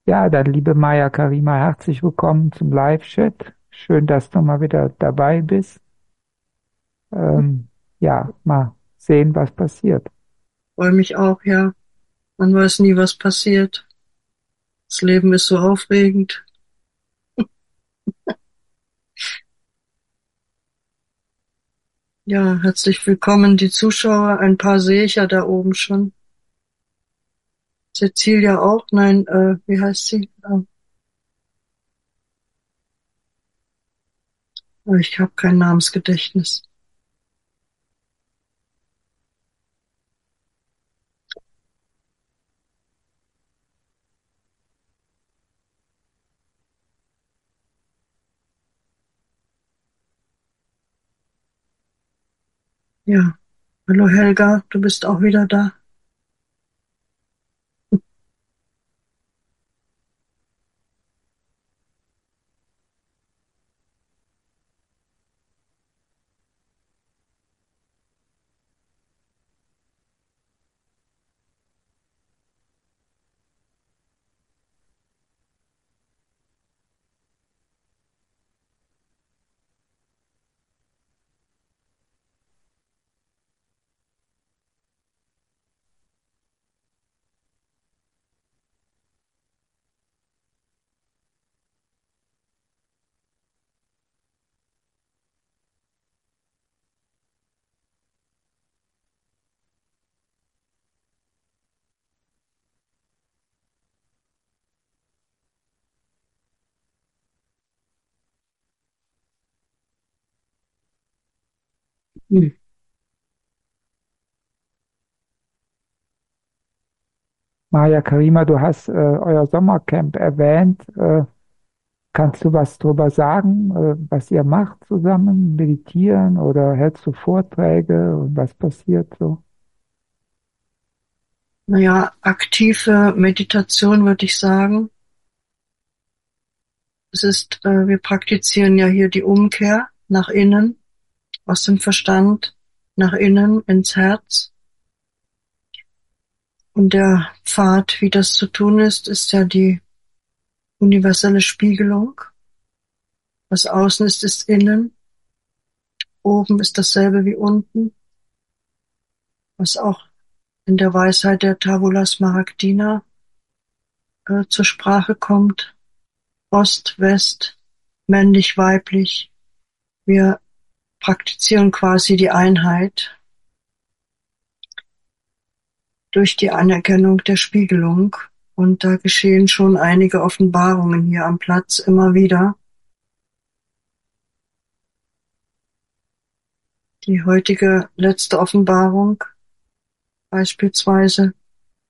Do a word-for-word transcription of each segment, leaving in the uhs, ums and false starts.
Ja, dann liebe Maja Karima, herzlich willkommen zum Live-Chat. Schön, dass du mal wieder dabei bist. Ähm, ja, mal sehen, was passiert. Freue mich auch, ja. Man weiß nie, was passiert. Das Leben ist so aufregend. Ja, herzlich willkommen, die Zuschauer. Ein paar sehe ich ja da oben schon. Cecilia auch. Nein, äh, wie heißt sie? Äh, ich habe kein Namensgedächtnis. Ja, hallo Helga, du bist auch wieder da. Hm. Maja Karima, du hast äh, euer Sommercamp erwähnt. Äh, kannst du was drüber sagen, äh, was ihr macht zusammen? Meditieren oder hältst du Vorträge und was passiert so? Naja, aktive Meditation würde ich sagen. Es ist, äh, wir praktizieren ja hier die Umkehr nach innen, aus dem Verstand nach innen ins Herz. Und der Pfad, wie das zu tun ist, ist ja die universelle Spiegelung. Was außen ist, ist innen. Oben ist dasselbe wie unten. Was auch in der Weisheit der Tabula Smaragdina äh, zur Sprache kommt. Ost, West, männlich, weiblich. Wir praktizieren quasi die Einheit durch die Anerkennung der Spiegelung. Und da geschehen schon einige Offenbarungen hier am Platz immer wieder. Die heutige letzte Offenbarung beispielsweise,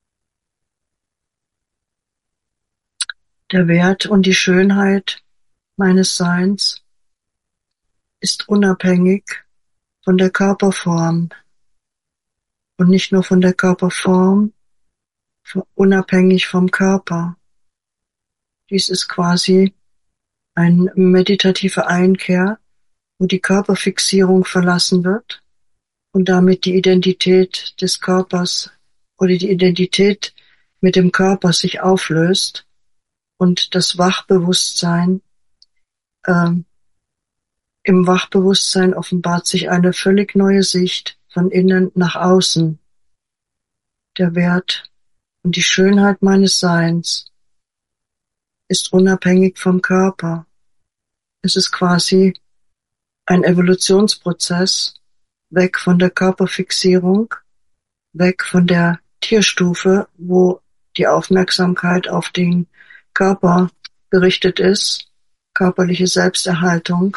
der Wert und die Schönheit meines Seins ist unabhängig von der Körperform und nicht nur von der Körperform, unabhängig vom Körper. Dies ist quasi eine meditative Einkehr, wo die Körperfixierung verlassen wird und damit die Identität des Körpers oder die Identität mit dem Körper sich auflöst und das Wachbewusstsein, äh, im Wachbewusstsein offenbart sich eine völlig neue Sicht von innen nach außen. Der Wert und die Schönheit meines Seins ist unabhängig vom Körper. Es ist quasi ein Evolutionsprozess, weg von der Körperfixierung, weg von der Tierstufe, wo die Aufmerksamkeit auf den Körper gerichtet ist, körperliche Selbsterhaltung,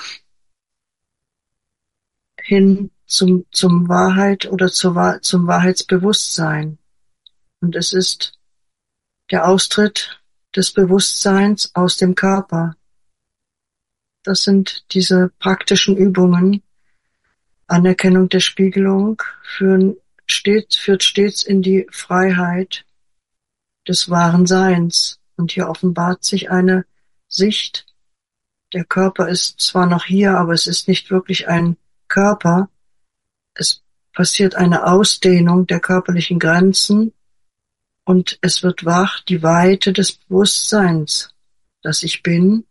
hin zum, zum Wahrheit oder zur, zum Wahrheitsbewusstsein. Und es ist der Austritt des Bewusstseins aus dem Körper. Das sind diese praktischen Übungen. Anerkennung der Spiegelung führen stets, führt stets in die Freiheit des wahren Seins. Und hier offenbart sich eine Sicht. Der Körper ist zwar noch hier, aber es ist nicht wirklich ein Körper. Es passiert eine Ausdehnung der körperlichen Grenzen Und es wird wach die Weite des Bewusstseins, dass ich bin.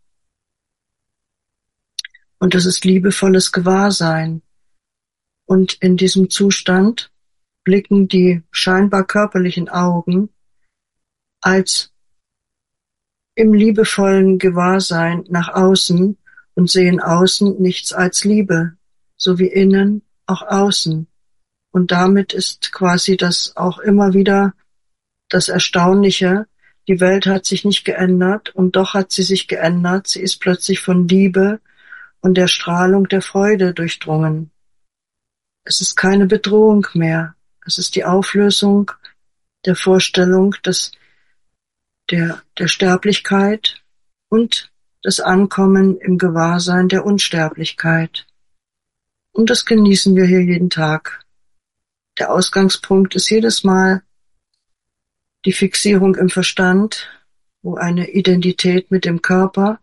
Und das ist liebevolles Gewahrsein. Und in diesem Zustand blicken die scheinbar körperlichen Augen als im liebevollen Gewahrsein nach außen und sehen außen nichts als Liebe, so wie innen auch außen. Und damit ist quasi das auch immer wieder das Erstaunliche. Die Welt hat sich nicht geändert und doch hat sie sich geändert. Sie ist plötzlich von Liebe und der Strahlung der Freude durchdrungen. Es ist keine Bedrohung mehr. Es ist die Auflösung der Vorstellung, dass der, der Sterblichkeit und das Ankommen im Gewahrsein der Unsterblichkeit. Und das genießen wir hier jeden Tag. Der Ausgangspunkt ist jedes Mal die Fixierung im Verstand, wo eine Identität mit dem Körper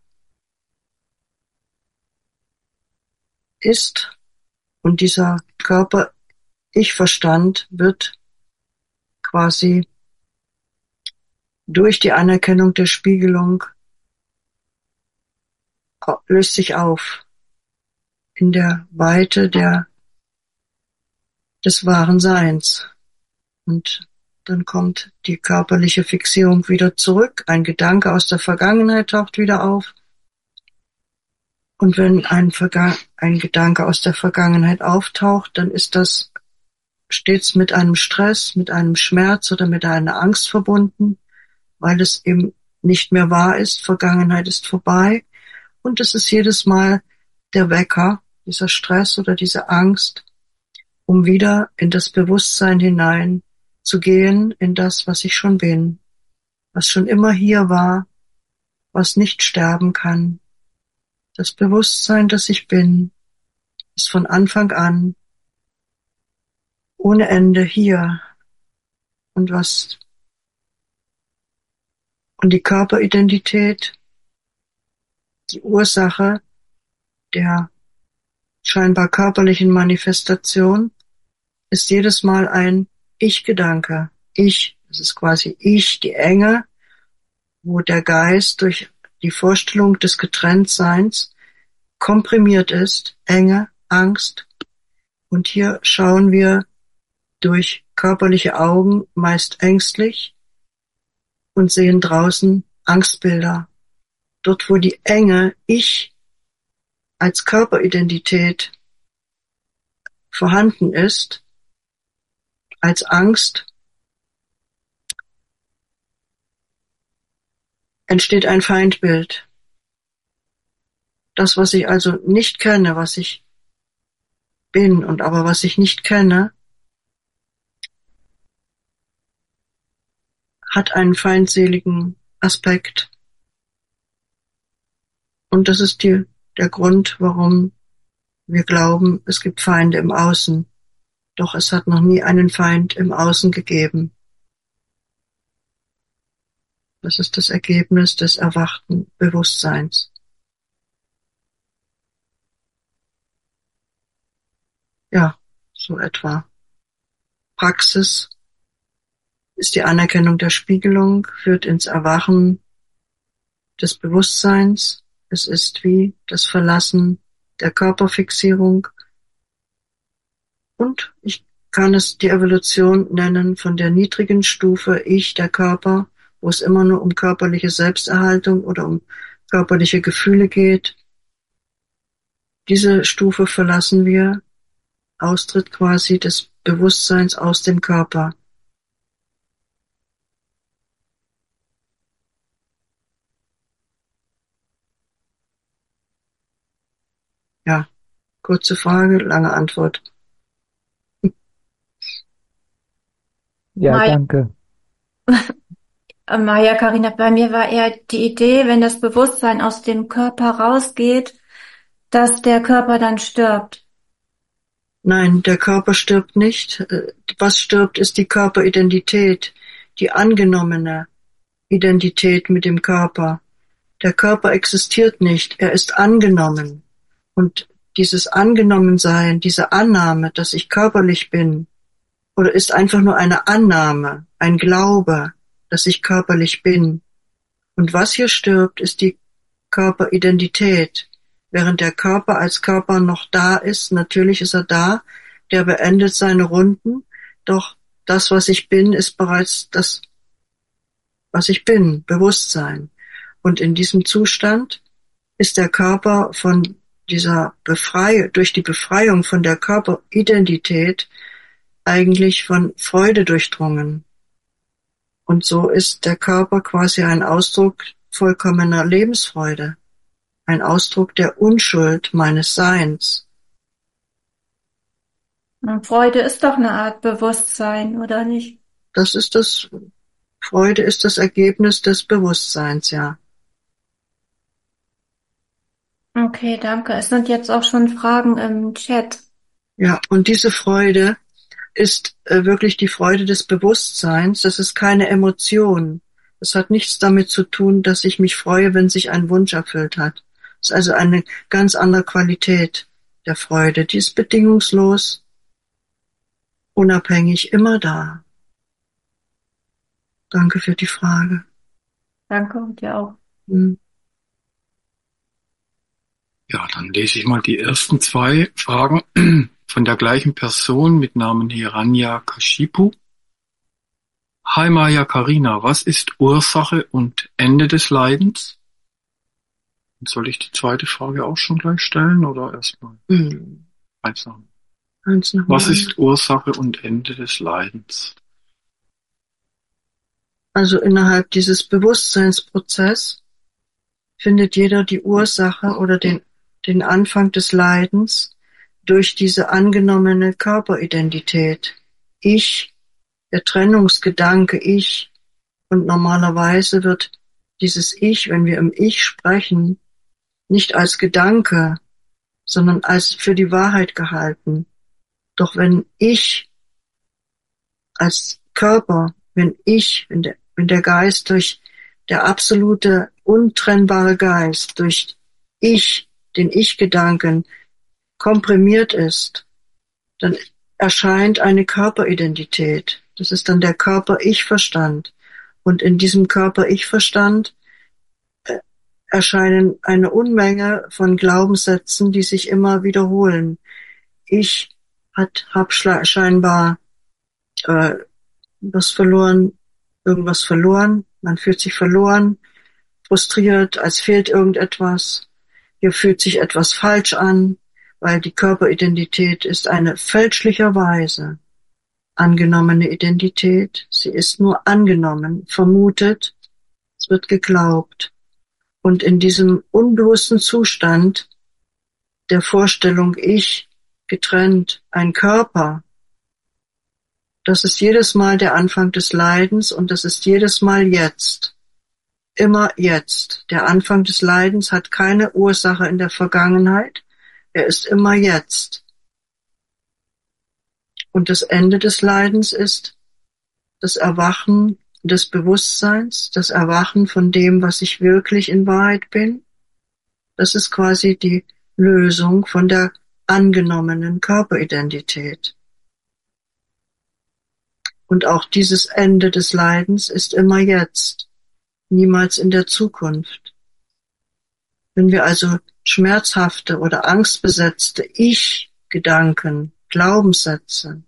ist. Und dieser Körper-Ich-Verstand wird quasi durch die Anerkennung der Spiegelung löst sich auf in der Weite der, des wahren Seins. Und dann kommt die körperliche Fixierung wieder zurück. Ein Gedanke aus der Vergangenheit taucht wieder auf. Und wenn ein, Verga- ein Gedanke aus der Vergangenheit auftaucht, dann ist das stets mit einem Stress, mit einem Schmerz oder mit einer Angst verbunden, weil es eben nicht mehr wahr ist. Vergangenheit ist vorbei. Und es ist jedes Mal der Wecker, dieser Stress oder diese Angst, um wieder in das Bewusstsein hinein zu gehen, in das, was ich schon bin, was schon immer hier war, was nicht sterben kann. Das Bewusstsein, das ich bin, ist von Anfang an ohne Ende hier. Und was, und die Körperidentität, die Ursache der scheinbar körperlichen Manifestation, ist jedes Mal ein Ich-Gedanke. Ich, das ist quasi ich, die Enge, wo der Geist durch die Vorstellung des Getrenntseins komprimiert ist, Enge, Angst. Und hier schauen wir durch körperliche Augen meist ängstlich und sehen draußen Angstbilder. Dort, wo die Enge, ich als Körperidentität vorhanden ist, als Angst, entsteht ein Feindbild. Das, was ich also nicht kenne, was ich bin und aber was ich nicht kenne, hat einen feindseligen Aspekt. Und das ist die, der Grund, warum wir glauben, es gibt Feinde im Außen. Doch es hat noch nie einen Feind im Außen gegeben. Das ist das Ergebnis des erwachten Bewusstseins. Ja, so etwa. Praxis ist die Anerkennung der Spiegelung, führt ins Erwachen des Bewusstseins. Es ist wie das Verlassen der Körperfixierung. Und ich kann es die Evolution nennen von der niedrigen Stufe Ich, der Körper, wo es immer nur um körperliche Selbsterhaltung oder um körperliche Gefühle geht. Diese Stufe verlassen wir, Austritt quasi des Bewusstseins aus dem Körper. Ja, kurze Frage, lange Antwort. Ja, Maja, danke. Maja Karina, bei mir war eher die Idee, wenn das Bewusstsein aus dem Körper rausgeht, dass der Körper dann stirbt. Nein, der Körper stirbt nicht. Was stirbt, ist die Körperidentität, die angenommene Identität mit dem Körper. Der Körper existiert nicht, er ist angenommen. Und dieses Angenommensein, diese Annahme, dass ich körperlich bin, oder ist einfach nur eine Annahme, ein Glaube, dass ich körperlich bin. Und was hier stirbt, ist die Körperidentität. Während der Körper als Körper noch da ist, natürlich ist er da, der beendet seine Runden, doch das, was ich bin, ist bereits das, was ich bin, Bewusstsein. Und in diesem Zustand ist der Körper von dieser Befreiung, durch die Befreiung von der Körperidentität eigentlich von Freude durchdrungen. Und so ist der Körper quasi ein Ausdruck vollkommener Lebensfreude, ein Ausdruck der Unschuld meines Seins. Und Freude ist doch eine Art Bewusstsein, oder nicht? Das ist das, Freude ist das Ergebnis des Bewusstseins, ja. Okay, danke. Es sind jetzt auch schon Fragen im Chat. Ja, und diese Freude ist äh, wirklich die Freude des Bewusstseins. Das ist keine Emotion. Es hat nichts damit zu tun, dass ich mich freue, wenn sich ein Wunsch erfüllt hat. Es ist also eine ganz andere Qualität der Freude. Die ist bedingungslos, unabhängig, immer da. Danke für die Frage. Danke und dir auch. Hm. Ja, dann lese ich mal die ersten zwei Fragen von der gleichen Person mit Namen Hiranya Kashipu. Hi Maya Karina, was ist Ursache und Ende des Leidens? Soll ich die zweite Frage auch schon gleich stellen oder erstmal Hm. eins noch? Eins noch Was mal. ist Ursache und Ende des Leidens? Also innerhalb dieses Bewusstseinsprozesses findet jeder die Ursache oder den, den Anfang des Leidens durch diese angenommene Körperidentität. Ich, der Trennungsgedanke Ich. Und normalerweise wird dieses Ich, wenn wir im Ich sprechen, nicht als Gedanke, sondern als für die Wahrheit gehalten. Doch wenn ich als Körper, wenn ich, wenn der, wenn der Geist durch der absolute, untrennbare Geist, durch Ich, den Ich-Gedanken komprimiert ist, dann erscheint eine Körperidentität. Das ist dann der Körper-Ich-Verstand. Und in diesem Körper-Ich-Verstand äh, erscheinen eine Unmenge von Glaubenssätzen, die sich immer wiederholen. Ich hat, hab scheinbar äh, was verloren, irgendwas verloren. Man fühlt sich verloren, frustriert, als fehlt irgendetwas. Hier fühlt sich etwas falsch an, weil die Körperidentität ist eine fälschlicherweise angenommene Identität. Sie ist nur angenommen, vermutet, es wird geglaubt. Und in diesem unbewussten Zustand der Vorstellung Ich, getrennt, ein Körper, das ist jedes Mal der Anfang des Leidens und das ist jedes Mal jetzt. Immer jetzt. Der Anfang des Leidens hat keine Ursache in der Vergangenheit. Er ist immer jetzt. Und das Ende des Leidens ist das Erwachen des Bewusstseins, das Erwachen von dem, was ich wirklich in Wahrheit bin. Das ist quasi die Lösung von der angenommenen Körperidentität. Und auch dieses Ende des Leidens ist immer jetzt, niemals in der Zukunft. Wenn wir also schmerzhafte oder angstbesetzte Ich-Gedanken, Glaubenssätze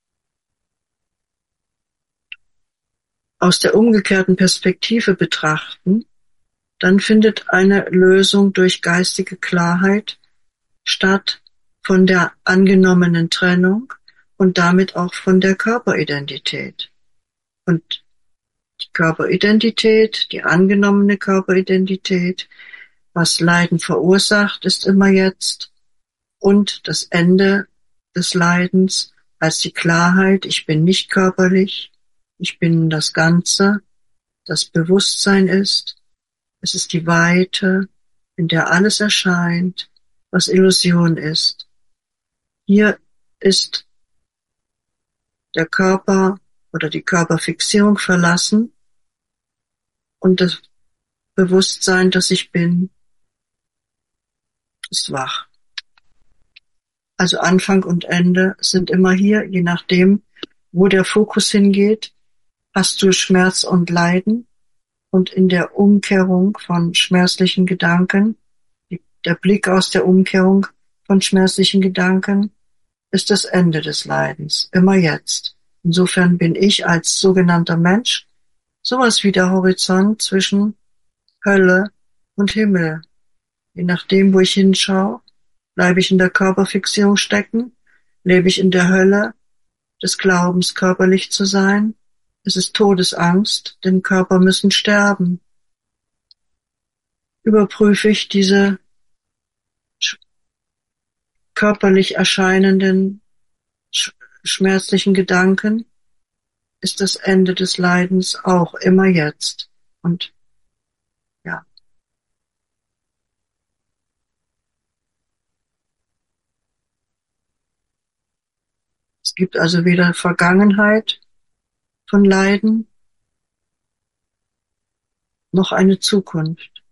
aus der umgekehrten Perspektive betrachten, dann findet eine Lösung durch geistige Klarheit statt von der angenommenen Trennung und damit auch von der Körperidentität. Und die Körperidentität, die angenommene Körperidentität, was Leiden verursacht, ist immer jetzt. Und das Ende des Leidens als die Klarheit, ich bin nicht körperlich, ich bin das Ganze, das Bewusstsein ist. Es ist die Weite, in der alles erscheint, was Illusion ist. Hier ist der Körper oder die Körperfixierung verlassen und das Bewusstsein, das ich bin, ist wach. Also Anfang und Ende sind immer hier, je nachdem, wo der Fokus hingeht, hast du Schmerz und Leiden, und in der Umkehrung von schmerzlichen Gedanken, der Blick aus der Umkehrung von schmerzlichen Gedanken, ist das Ende des Leidens, immer jetzt. Insofern bin ich als sogenannter Mensch sowas wie der Horizont zwischen Hölle und Himmel. Je nachdem, wo ich hinschaue, bleibe ich in der Körperfixierung stecken, lebe ich in der Hölle des Glaubens, körperlich zu sein. Es ist Todesangst, denn Körper müssen sterben. Überprüfe ich diese körperlich erscheinenden sch schmerzlichen Gedanken, ist das Ende des Leidens auch immer jetzt. Und ja, es gibt also weder Vergangenheit von Leiden noch eine Zukunft.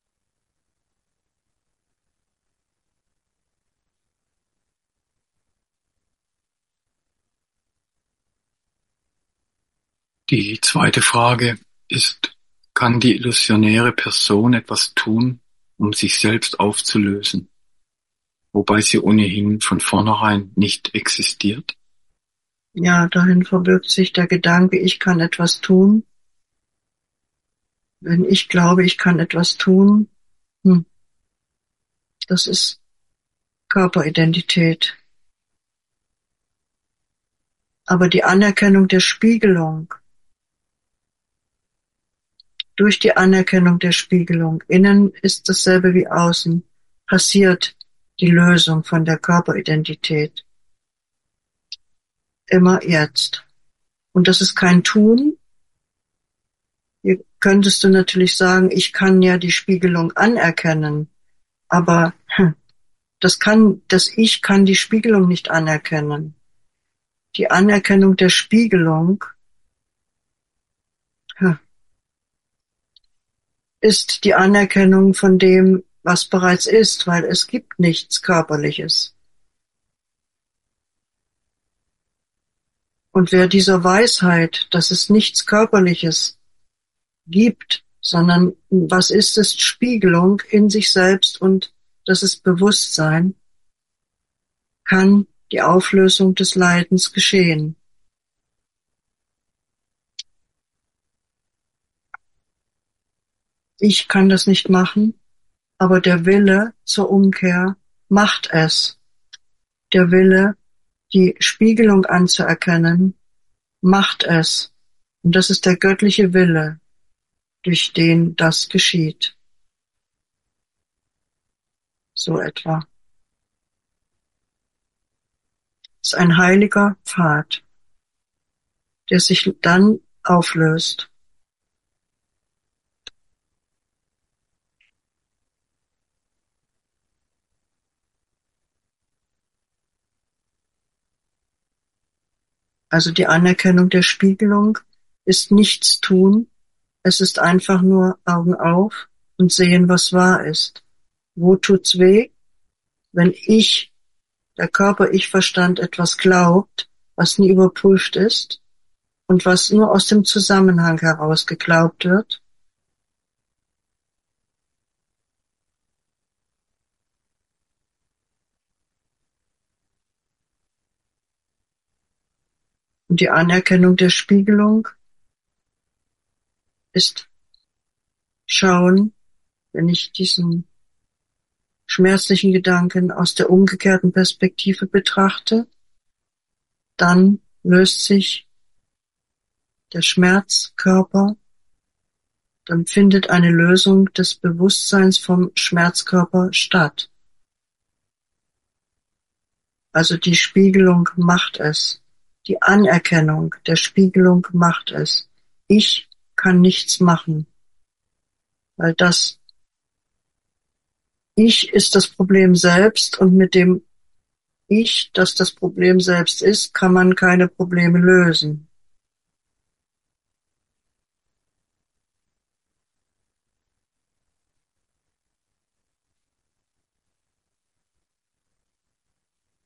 Die zweite Frage ist, kann die illusionäre Person etwas tun, um sich selbst aufzulösen, wobei sie ohnehin von vornherein nicht existiert? Ja, dahin verbirgt sich der Gedanke, ich kann etwas tun. Wenn ich glaube, ich kann etwas tun, hm, das ist Körperidentität. Aber die Anerkennung der Spiegelung, durch die Anerkennung der Spiegelung, innen ist dasselbe wie außen, passiert die Lösung von der Körperidentität. Immer jetzt. Und das ist kein Tun. Hier könntest du natürlich sagen, ich kann ja die Spiegelung anerkennen, aber hm, das kann, das Ich kann die Spiegelung nicht anerkennen. Die Anerkennung der Spiegelung hm, ist die Anerkennung von dem, was bereits ist, weil es gibt nichts Körperliches. Und wer dieser Weisheit, dass es nichts Körperliches gibt, sondern was ist, ist Spiegelung in sich selbst und das ist Bewusstsein, kann die Auflösung des Leidens geschehen. Ich kann das nicht machen, aber der Wille zur Umkehr macht es. Der Wille, die Spiegelung anzuerkennen, macht es. Und das ist der göttliche Wille, durch den das geschieht. So etwa. Es ist ein heiliger Pfad, der sich dann auflöst. Also die Anerkennung der Spiegelung ist nichts tun, es ist einfach nur Augen auf und sehen, was wahr ist. Wo tut's weh? Wenn ich, der Körper, Ich-Verstand etwas glaubt, was nie überprüft ist und was nur aus dem Zusammenhang heraus geglaubt wird. Und die Anerkennung der Spiegelung ist schauen, wenn ich diesen schmerzlichen Gedanken aus der umgekehrten Perspektive betrachte, dann löst sich der Schmerzkörper, dann findet eine Lösung des Bewusstseins vom Schmerzkörper statt. Also die Spiegelung macht es. Die Anerkennung der Spiegelung macht es. Ich kann nichts machen, weil das Ich ist das Problem selbst und mit dem Ich, das das Problem selbst ist, kann man keine Probleme lösen.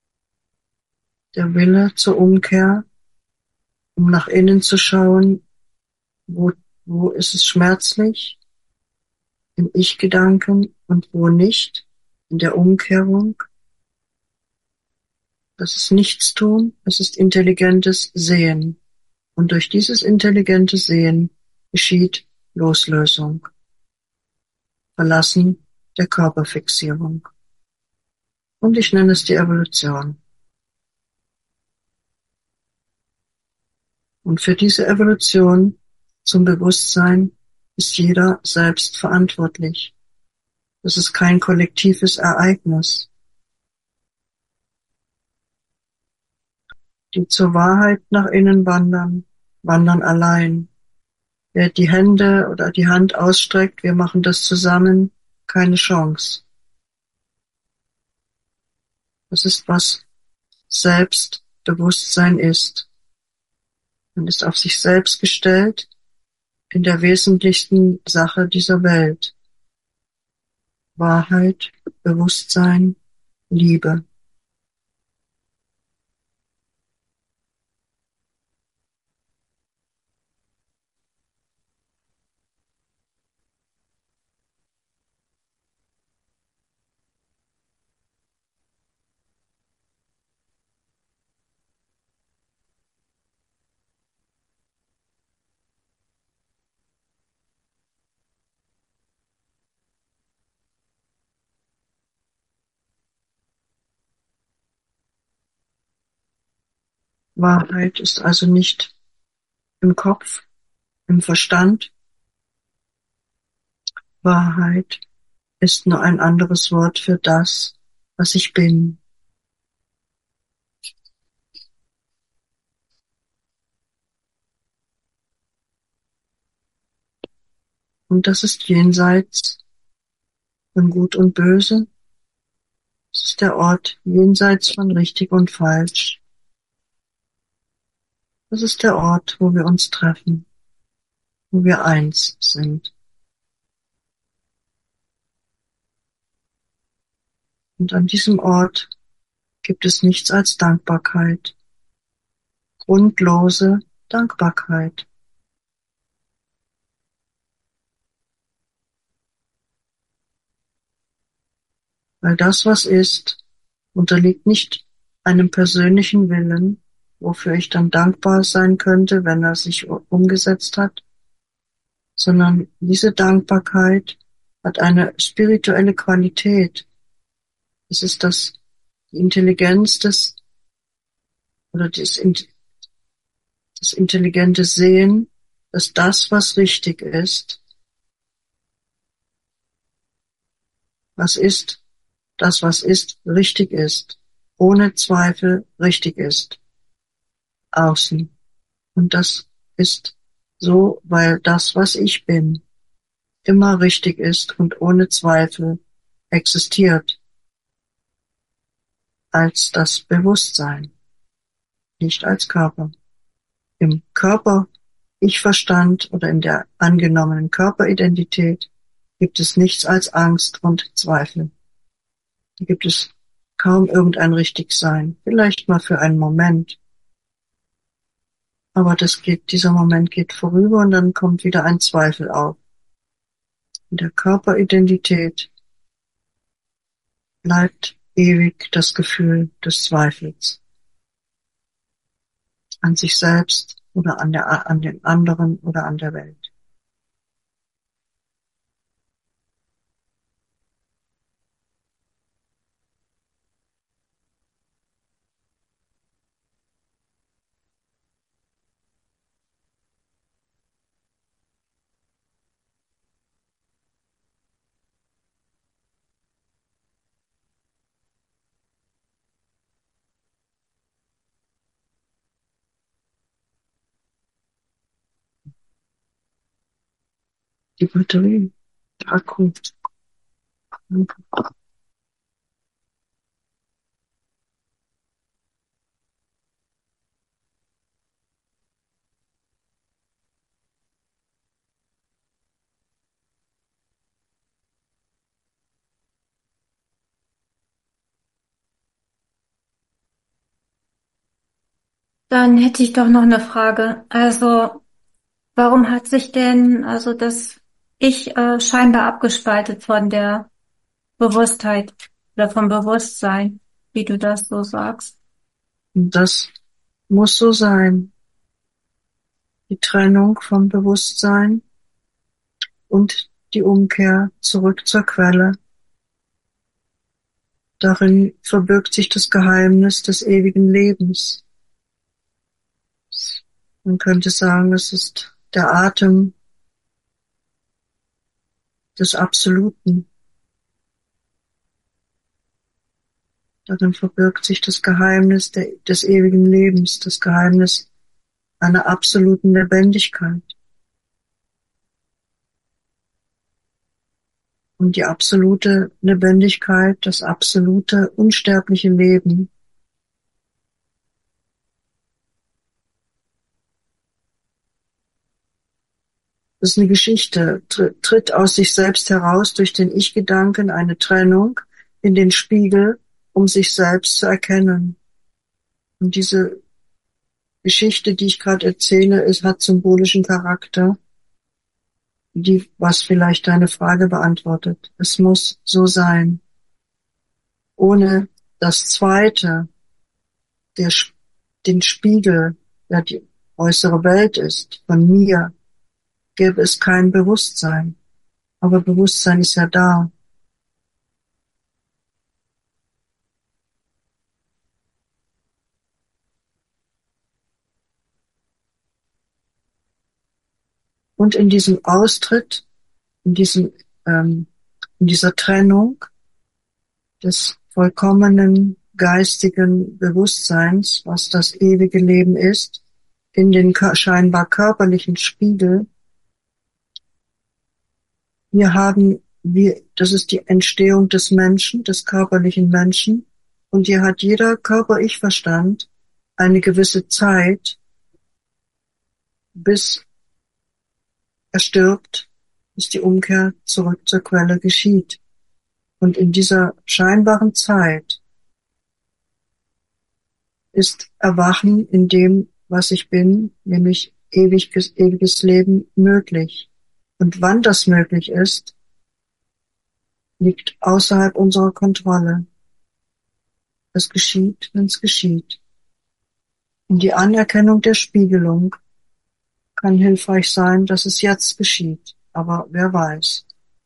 Der Wille zur Umkehr, um nach innen zu schauen, Wo, wo ist es schmerzlich? Im Ich-Gedanken und wo nicht? In der Umkehrung? Das ist Nichtstun, es ist intelligentes Sehen. Und durch dieses intelligente Sehen geschieht Loslösung, Verlassen der Körperfixierung. Und ich nenne es die Evolution. Und für diese Evolution zum Bewusstsein ist jeder selbst verantwortlich. Das ist kein kollektives Ereignis. Die zur Wahrheit nach innen wandern, wandern allein. Wer die Hände oder die Hand ausstreckt, wir machen das zusammen, keine Chance. Das ist, was Selbstbewusstsein ist. Man ist auf sich selbst gestellt in der wesentlichsten Sache dieser Welt. Wahrheit, Bewusstsein, Liebe. Wahrheit ist also nicht im Kopf, im Verstand. Wahrheit ist nur ein anderes Wort für das, was ich bin. Und das ist jenseits von Gut und Böse. Es ist der Ort jenseits von richtig und falsch. Das ist der Ort, wo wir uns treffen, wo wir eins sind. Und an diesem Ort gibt es nichts als Dankbarkeit, grundlose Dankbarkeit. Weil das, was ist, unterliegt nicht einem persönlichen Willen, wofür ich dann dankbar sein könnte, wenn er sich umgesetzt hat, sondern diese Dankbarkeit hat eine spirituelle Qualität. Es ist das, die Intelligenz des, oder das, das intelligente Sehen, dass das, was richtig ist, was ist, das, was ist, richtig ist, ohne Zweifel richtig ist, außen. Und das ist so, weil das, was ich bin, immer richtig ist und ohne Zweifel existiert als das Bewusstsein, nicht als Körper. Im Körper, Ich-Verstand oder in der angenommenen Körperidentität gibt es nichts als Angst und Zweifel. Da gibt es kaum irgendein Richtigsein, vielleicht mal für einen Moment. Aber das geht, dieser Moment geht vorüber und dann kommt wieder ein Zweifel auf. In der Körperidentität bleibt ewig das Gefühl des Zweifels an sich selbst oder an der, an den anderen oder an der Welt. Die Batterie, der Akku. Dann hätte ich doch noch eine Frage. Also, warum hat sich denn also das Ich äh, scheinbar abgespaltet von der Bewusstheit oder vom Bewusstsein, wie du das so sagst? Und das muss so sein. Die Trennung vom Bewusstsein und die Umkehr zurück zur Quelle. Darin verbirgt sich das Geheimnis des ewigen Lebens. Man könnte sagen, es ist der Atem des Absoluten. Darin verbirgt sich das Geheimnis der, des ewigen Lebens, das Geheimnis einer absoluten Lebendigkeit. Und die absolute Lebendigkeit, das absolute unsterbliche Leben das ist eine Geschichte, tritt aus sich selbst heraus durch den Ich-Gedanken eine Trennung in den Spiegel, um sich selbst zu erkennen. Und diese Geschichte, die ich gerade erzähle, ist, hat symbolischen Charakter, die, was vielleicht deine Frage beantwortet. Es muss so sein. Ohne das Zweite, der, den Spiegel, der die äußere Welt ist, von mir, gäbe es kein Bewusstsein. Aber Bewusstsein ist ja da. Und in diesem Austritt, in diesem, ähm, in dieser Trennung des vollkommenen geistigen Bewusstseins, was das ewige Leben ist, in den scheinbar körperlichen Spiegel, wir haben, wir, das ist die Entstehung des Menschen, des körperlichen Menschen, und hier hat jeder Körper-Ich-Verstand eine gewisse Zeit, bis er stirbt, bis die Umkehr zurück zur Quelle geschieht. Und in dieser scheinbaren Zeit ist Erwachen in dem, was ich bin, nämlich ewiges, ewiges Leben, möglich. Und wann das möglich ist, liegt außerhalb unserer Kontrolle. Es geschieht, wenn es geschieht. Und die Anerkennung der Spiegelung kann hilfreich sein, dass es jetzt geschieht. Aber wer weiß.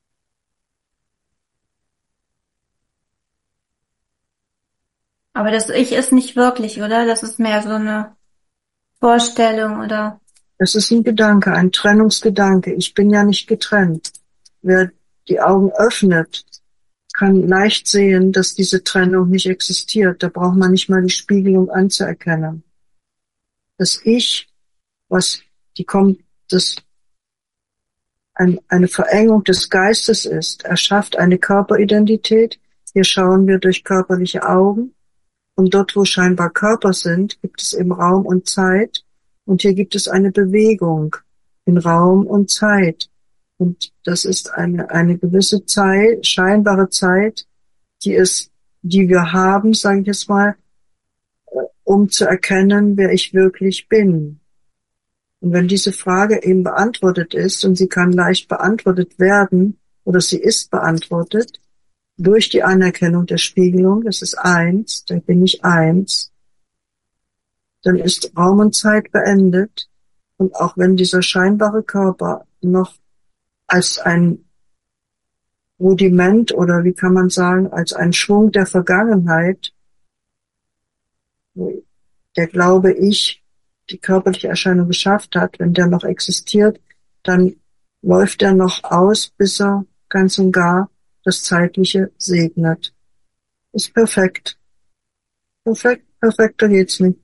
Aber das Ich ist nicht wirklich, oder? Das ist mehr so eine Vorstellung, oder? Es ist ein Gedanke, ein Trennungsgedanke. Ich bin ja nicht getrennt. Wer die Augen öffnet, kann leicht sehen, dass diese Trennung nicht existiert. Da braucht man nicht mal die Spiegelung anzuerkennen. Das Ich, was die kommt, das ein, eine Verengung des Geistes ist, erschafft eine Körperidentität. Hier schauen wir durch körperliche Augen. Und dort, wo scheinbar Körper sind, gibt es eben Raum und Zeit. Und hier gibt es eine Bewegung in Raum und Zeit. Und das ist eine, eine gewisse Zeit, scheinbare Zeit, die es, die wir haben, sage ich jetzt mal, um zu erkennen, wer ich wirklich bin. Und wenn diese Frage eben beantwortet ist, und sie kann leicht beantwortet werden, oder sie ist beantwortet, durch die Anerkennung der Spiegelung, das ist eins, da bin ich eins, dann ist Raum und Zeit beendet. Und auch wenn dieser scheinbare Körper noch als ein Rudiment oder wie kann man sagen, als ein Schwung der Vergangenheit, der glaube ich, die körperliche Erscheinung geschafft hat, wenn der noch existiert, dann läuft er noch aus, bis er ganz und gar das Zeitliche segnet. Ist perfekt. Perfekt, perfekter geht's nicht.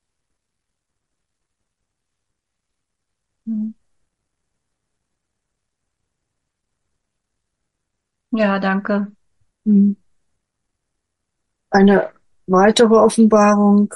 Ja, danke. Eine weitere Offenbarung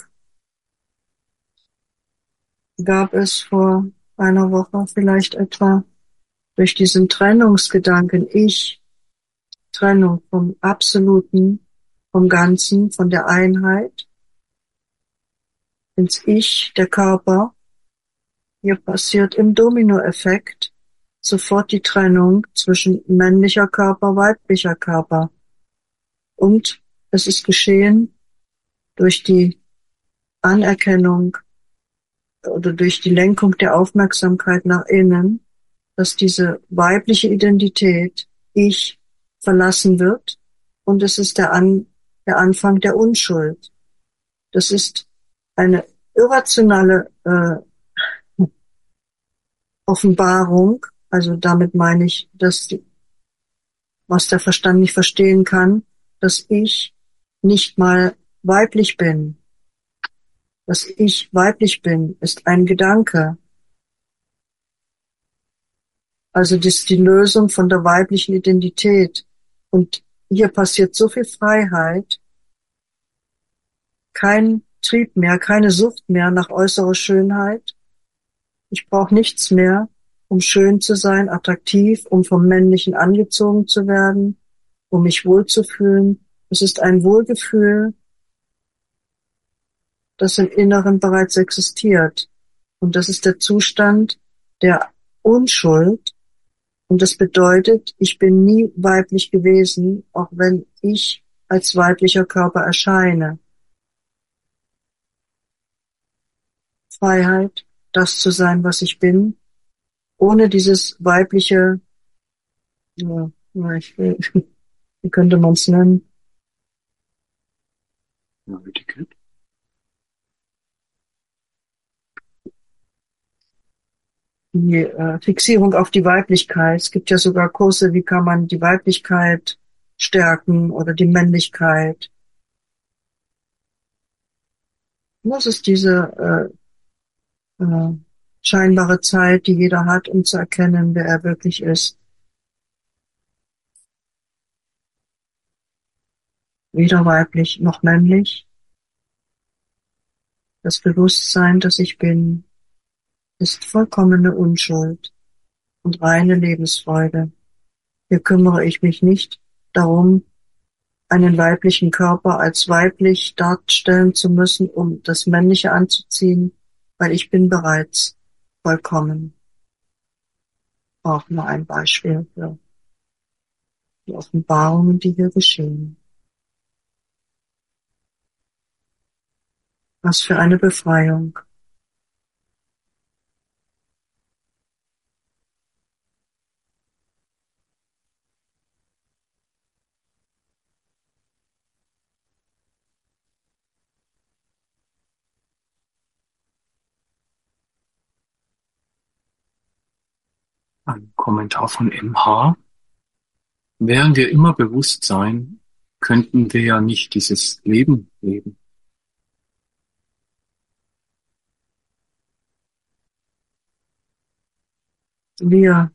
gab es vor einer Woche vielleicht etwa durch diesen Trennungsgedanken Ich, Trennung vom Absoluten, vom Ganzen, von der Einheit ins Ich, der Körper, Hier passiert im Dominoeffekt sofort die Trennung zwischen männlicher Körper, weiblicher Körper. Und es ist geschehen durch die Anerkennung oder durch die Lenkung der Aufmerksamkeit nach innen, dass diese weibliche Identität, ich, verlassen wird. Und es ist der, An der Anfang der Unschuld. Das ist eine irrationale äh, Offenbarung. Also damit meine ich, dass die, was der Verstand nicht verstehen kann, dass ich nicht mal weiblich bin. Dass ich weiblich bin, ist ein Gedanke. Also das ist die Lösung von der weiblichen Identität. Und hier passiert so viel Freiheit, kein Trieb mehr, keine Sucht mehr nach äußerer Schönheit. Ich brauche nichts mehr, um schön zu sein, attraktiv, um vom Männlichen angezogen zu werden, um mich wohlzufühlen. Es ist ein Wohlgefühl, das im Inneren bereits existiert. Und das ist der Zustand der Unschuld. Und das bedeutet, ich bin nie weiblich gewesen, auch wenn ich als weiblicher Körper erscheine. Freiheit, das zu sein, was ich bin, ohne dieses weibliche, ja, ich will, wie könnte man es nennen? Ja, Etikett. Die äh, Fixierung auf die Weiblichkeit. Es gibt ja sogar Kurse, wie kann man die Weiblichkeit stärken oder die Männlichkeit. Das ist diese äh, äh, scheinbare Zeit, die jeder hat, um zu erkennen, wer er wirklich ist. Weder weiblich noch männlich. Das Bewusstsein, das ich bin, ist vollkommene Unschuld und reine Lebensfreude. Hier kümmere ich mich nicht darum, einen weiblichen Körper als weiblich darstellen zu müssen, um das Männliche anzuziehen, weil ich bin bereits vollkommen. Auch nur ein Beispiel für die Offenbarungen, die hier geschehen. Was für eine Befreiung. Ein Kommentar von M H. Wären wir immer Bewusstsein, könnten wir ja nicht dieses Leben leben. Wir,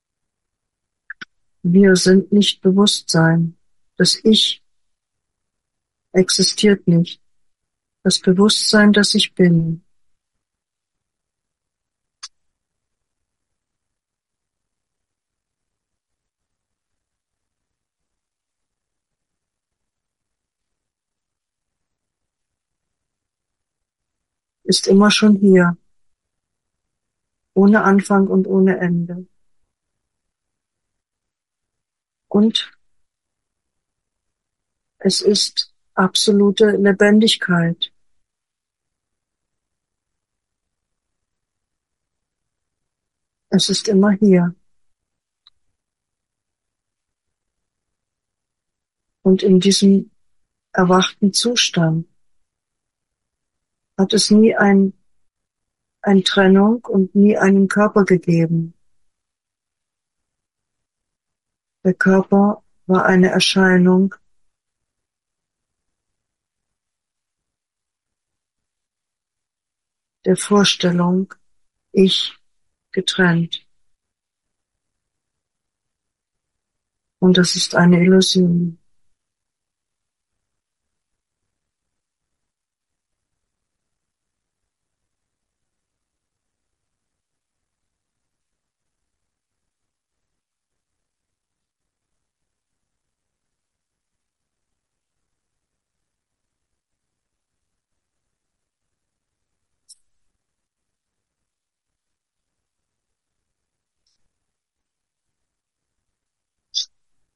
wir sind nicht Bewusstsein. Das Ich existiert nicht. Das Bewusstsein, das ich bin, ist immer schon hier, ohne Anfang und ohne Ende. Und es ist absolute Lebendigkeit. Es ist immer hier. Und in diesem erwachten Zustand hat es nie ein, ein Trennung und nie einen Körper gegeben. Der Körper war eine Erscheinung der Vorstellung, ich getrennt. Und das ist eine Illusion.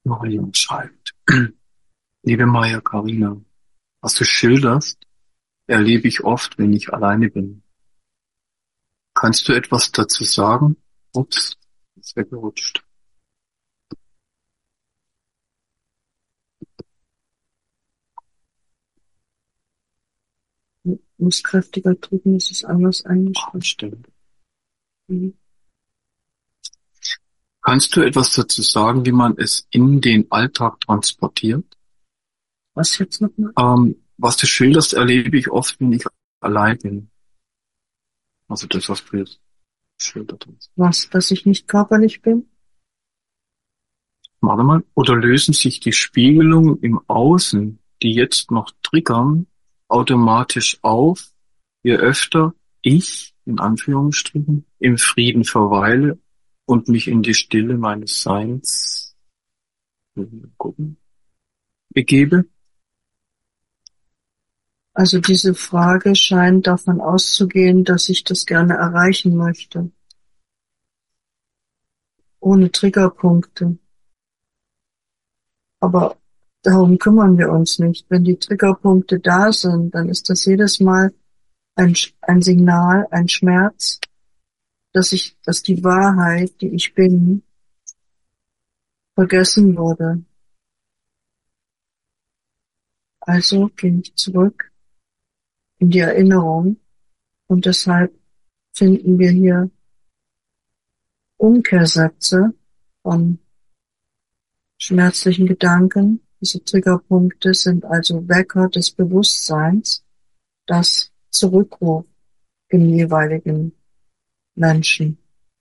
Marion schreibt. Liebe Maya Karina, was du schilderst, erlebe ich oft, wenn ich alleine bin. Kannst du etwas dazu sagen? Ups, ist weggerutscht. Muss kräftiger drücken, ist es anders eingestellt. Stimmt. Mhm. Kannst du etwas dazu sagen, wie man es in den Alltag transportiert? Was jetzt nochmal? Ähm, was du schilderst, erlebe ich oft, wenn ich allein bin. Also das, was du jetzt geschildert hast. Was, dass ich nicht körperlich bin? Warte mal. Oder lösen sich die Spiegelungen im Außen, die jetzt noch triggern, automatisch auf, je öfter ich, in Anführungsstrichen, im Frieden verweile und mich in die Stille meines Seins gucken, begebe? Also diese Frage scheint davon auszugehen, dass ich das gerne erreichen möchte. Ohne Triggerpunkte. Aber darum kümmern wir uns nicht. Wenn die Triggerpunkte da sind, dann ist das jedes Mal ein, ein Signal, ein Schmerz, dass ich, dass die Wahrheit, die ich bin, vergessen wurde. Also gehe ich zurück in die Erinnerung und deshalb finden wir hier Umkehrsätze von schmerzlichen Gedanken. Diese Triggerpunkte sind also Wecker des Bewusstseins, das zurückruft im jeweiligen Menschen.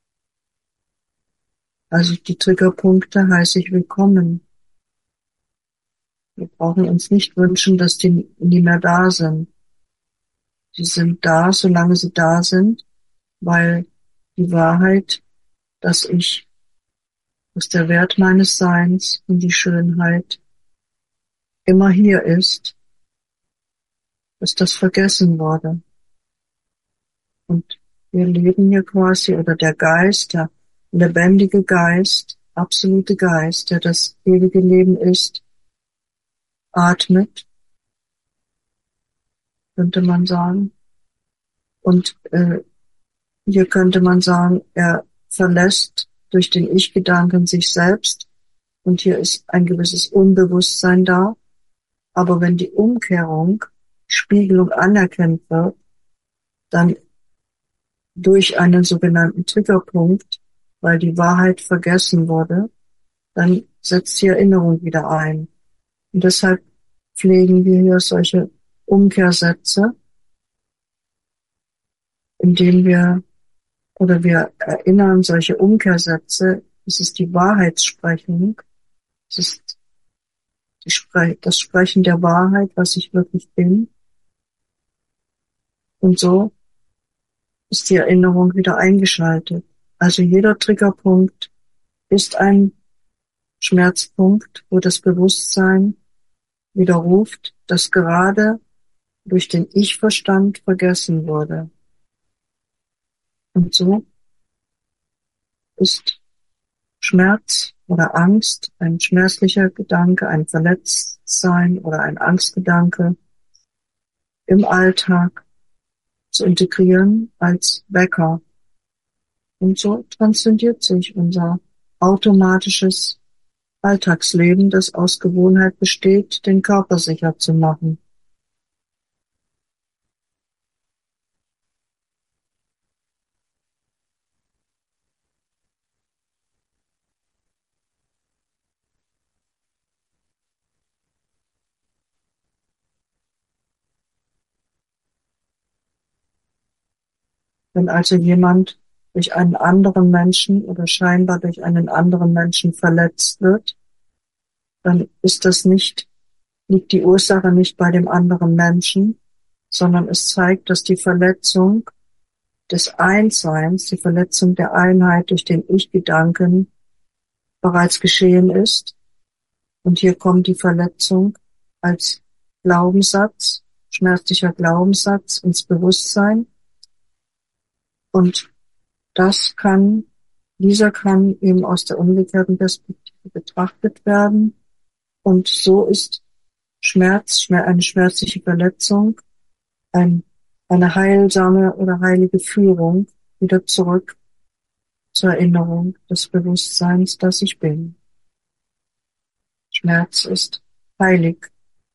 Also die Triggerpunkte heiße ich willkommen. Wir brauchen uns nicht wünschen, dass die nie mehr da sind. Sie sind da, solange sie da sind, weil die Wahrheit, dass ich, dass der Wert meines Seins und die Schönheit immer hier ist, dass das vergessen wurde. Und wir leben hier quasi, oder der Geist, der lebendige Geist, absolute Geist, der das ewige Leben ist, atmet, könnte man sagen. Und äh, hier könnte man sagen, er verlässt durch den Ich-Gedanken sich selbst und hier ist ein gewisses Unbewusstsein da. Aber wenn die Umkehrung, Spiegelung anerkannt wird, dann durch einen sogenannten Triggerpunkt, weil die Wahrheit vergessen wurde, dann setzt die Erinnerung wieder ein. Und deshalb pflegen wir hier solche Umkehrsätze, indem wir, oder wir erinnern solche Umkehrsätze, es ist die Wahrheitssprechung, es ist die Spre- das Sprechen der Wahrheit, was ich wirklich bin. Und so ist die Erinnerung wieder eingeschaltet. Also jeder Triggerpunkt ist ein Schmerzpunkt, wo das Bewusstsein widerruft, dass gerade durch den Ich-Verstand vergessen wurde. Und so ist Schmerz oder Angst ein schmerzlicher Gedanke, ein Verletztsein oder ein Angstgedanke im Alltag zu integrieren als Wecker. Und so transzendiert sich unser automatisches Alltagsleben, das aus Gewohnheit besteht, den Körper sicher zu machen. Wenn also jemand durch einen anderen Menschen oder scheinbar durch einen anderen Menschen verletzt wird, dann ist das nicht, liegt die Ursache nicht bei dem anderen Menschen, sondern es zeigt, dass die Verletzung des Einsseins, die Verletzung der Einheit durch den Ich-Gedanken bereits geschehen ist. Und hier kommt die Verletzung als Glaubenssatz, schmerzlicher Glaubenssatz ins Bewusstsein. Und das kann, dieser kann eben aus der umgekehrten Perspektive, betrachtet werden. Und so ist Schmerz, eine schmerzliche Verletzung, ein, eine heilsame oder heilige Führung wieder zurück zur Erinnerung des Bewusstseins, dass ich bin. Schmerz ist heilig.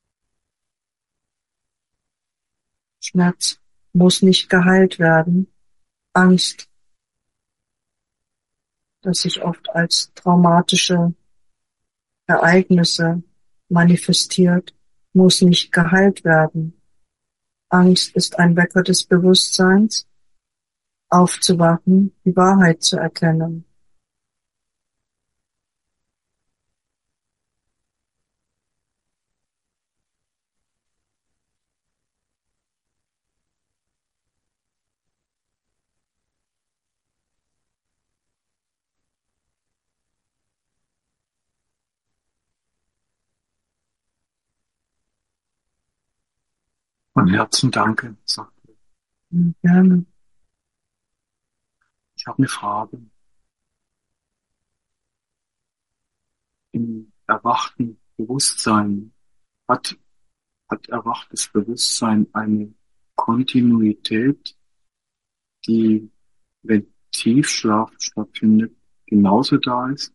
Schmerz muss nicht geheilt werden. Angst, das sich oft als traumatische Ereignisse manifestiert, muss nicht geheilt werden. Angst ist ein Wecker des Bewusstseins, aufzuwachen, die Wahrheit zu erkennen. Von Herzen danke, sagt er. Gerne. Ich habe eine Frage. Im erwachten Bewusstsein hat, hat erwachtes Bewusstsein eine Kontinuität, die, wenn Tiefschlaf stattfindet, genauso da ist?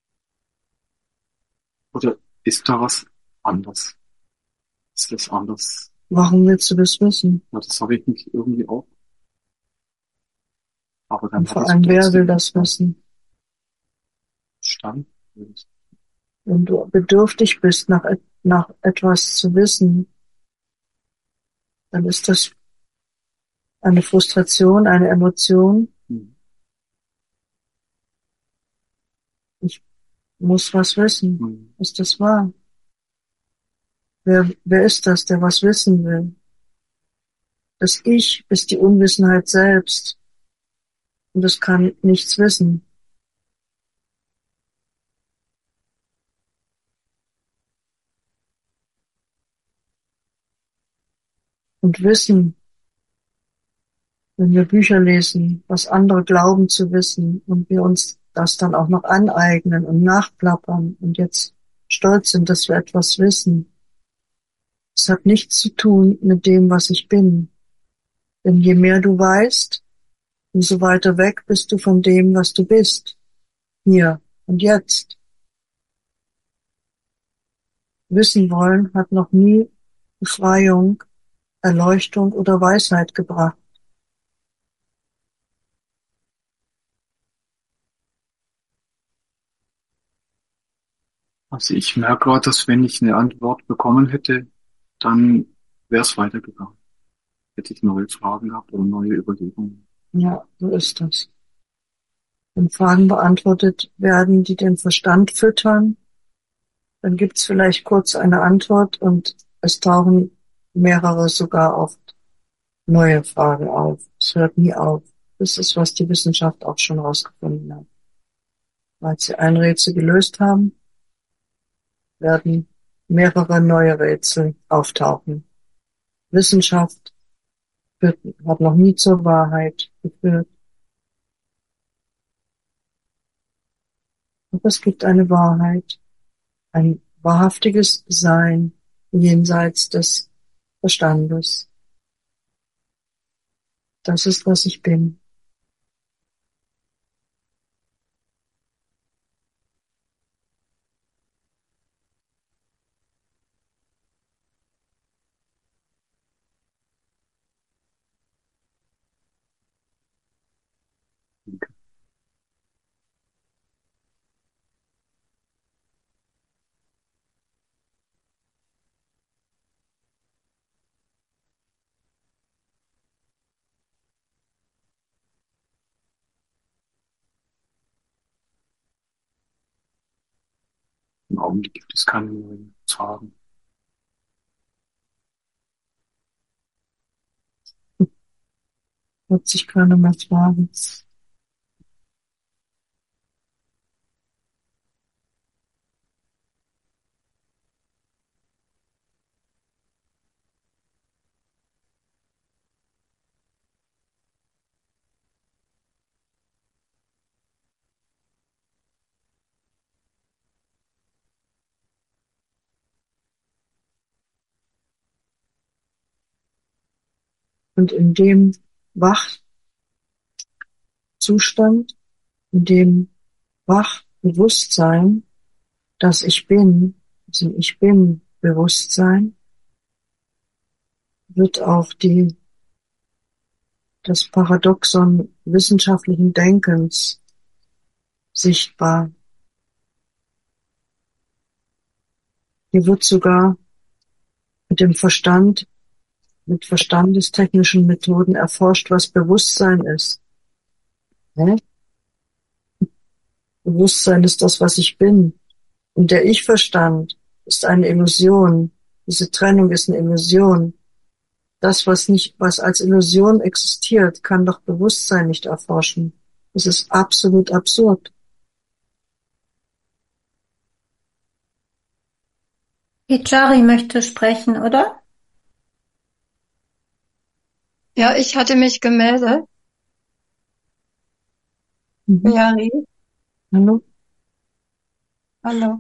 Oder ist da was anders? Ist das anders? Warum willst du das wissen? Ja, das habe ich mich irgendwie auch. Aber dann Und habe vor ich allem, wer trotzdem will das wissen? verstanden. Wenn du bedürftig bist, nach, nach etwas zu wissen, dann ist das eine Frustration, eine Emotion. Hm. Ich muss was wissen. Hm. Ist das wahr? Wer, wer ist das, der was wissen will? Das Ich ist die Unwissenheit selbst. Und es kann nichts wissen. Und Wissen, wenn wir Bücher lesen, was andere glauben zu wissen und wir uns das dann auch noch aneignen und nachplappern und jetzt stolz sind, dass wir etwas wissen. Es hat nichts zu tun mit dem, was ich bin. Denn je mehr du weißt, umso weiter weg bist du von dem, was du bist. Hier und jetzt. Wissen wollen hat noch nie Befreiung, Erleuchtung oder Weisheit gebracht. Also ich merke gerade, dass wenn ich eine Antwort bekommen hätte, dann wäre es weitergegangen. Hätte ich neue Fragen gehabt oder neue Überlegungen. Ja, so ist das. Wenn Fragen beantwortet werden, die den Verstand füttern, dann gibt's vielleicht kurz eine Antwort und es tauchen mehrere sogar oft neue Fragen auf. Es hört nie auf. Das ist, was die Wissenschaft auch schon herausgefunden hat. Als sie ein Rätsel gelöst haben, werden mehrere neue Rätsel auftauchen. Wissenschaft führt, hat noch nie zur Wahrheit geführt. Aber es gibt eine Wahrheit, ein wahrhaftiges Sein jenseits des Verstandes. Das ist, was ich bin. Im Augenblick gibt es keine neuen Fragen. Wird sich keiner mehr fragen. Und in dem Wachzustand, in dem Wachbewusstsein, dass ich bin, also ich bin Bewusstsein, wird auch die, das Paradoxon wissenschaftlichen Denkens sichtbar. Hier wird sogar mit dem Verstand, mit verstandestechnischen Methoden erforscht, was Bewusstsein ist. Hä? Bewusstsein ist das, was ich bin. Und der Ich-Verstand ist eine Illusion. Diese Trennung ist eine Illusion. Das, was nicht, was als Illusion existiert, kann doch Bewusstsein nicht erforschen. Das ist absolut absurd. Hijari möchte sprechen, oder? Ja, ich hatte mich gemeldet. Mhm. Jari, Hallo? hallo.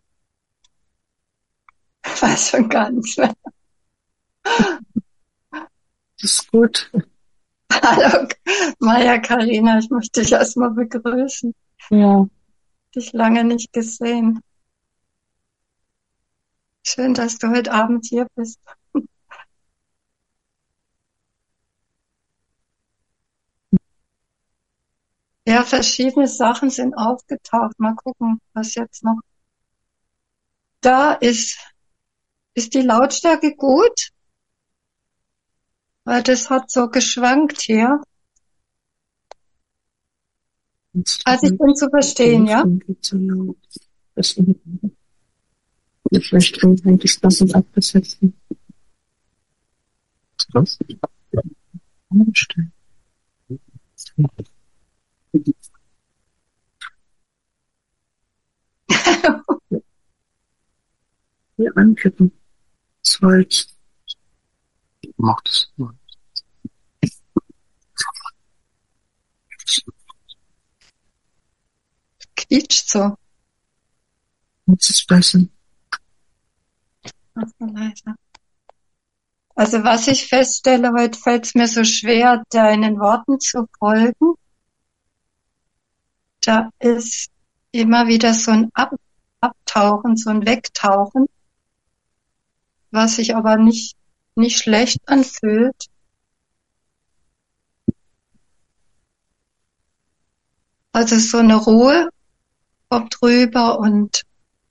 Ich weiß schon gar nichts mehr. Das ist gut. Hallo, Maja Karina, ich möchte dich erstmal begrüßen. Ja. Dich lange nicht gesehen. Schön, dass du heute Abend hier bist. Ja, verschiedene Sachen sind aufgetaucht. Mal gucken, was jetzt noch da ist. Ist die Lautstärke gut? Weil das hat so geschwankt hier. Also ich bin zu verstehen, ja? Das vielleicht irgendwann das Ganze abgesetzen. Was? Anstellen. Hier ankippen. Das Holz. Macht es. Quietscht so. Jetzt ist es besser. Ach so, leise. Also was ich feststelle, heute fällt es mir so schwer, deinen Worten zu folgen. Da ist immer wieder so ein Ab Abtauchen, so ein Wegtauchen, was sich aber nicht, nicht schlecht anfühlt. Also so eine Ruhe kommt drüber und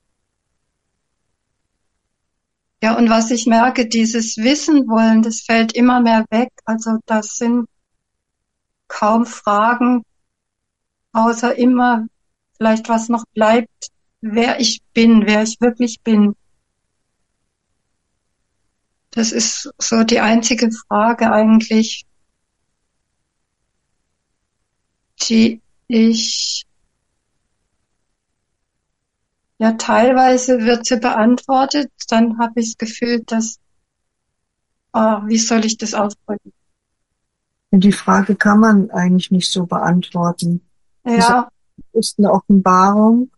ja, und was ich merke, dieses Wissen wollen, das fällt immer mehr weg. Also das sind kaum Fragen, außer immer vielleicht was noch bleibt, wer ich bin, wer ich wirklich bin. Das ist so die einzige Frage eigentlich, die ich, ja, teilweise wird sie beantwortet, dann habe ich das Gefühl, dass, ah, wie soll ich das ausdrücken? Die Frage kann man eigentlich nicht so beantworten. Ja, Das ist eine Offenbarung.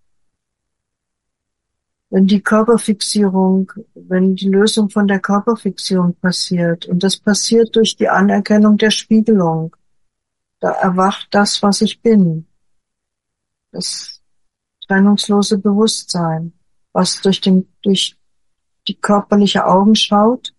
Wenn die Körperfixierung, wenn die Lösung von der Körperfixierung passiert, und das passiert durch die Anerkennung der Spiegelung, da erwacht das, was ich bin. Das trennungslose Bewusstsein, was durch den, durch die körperliche Augen schaut,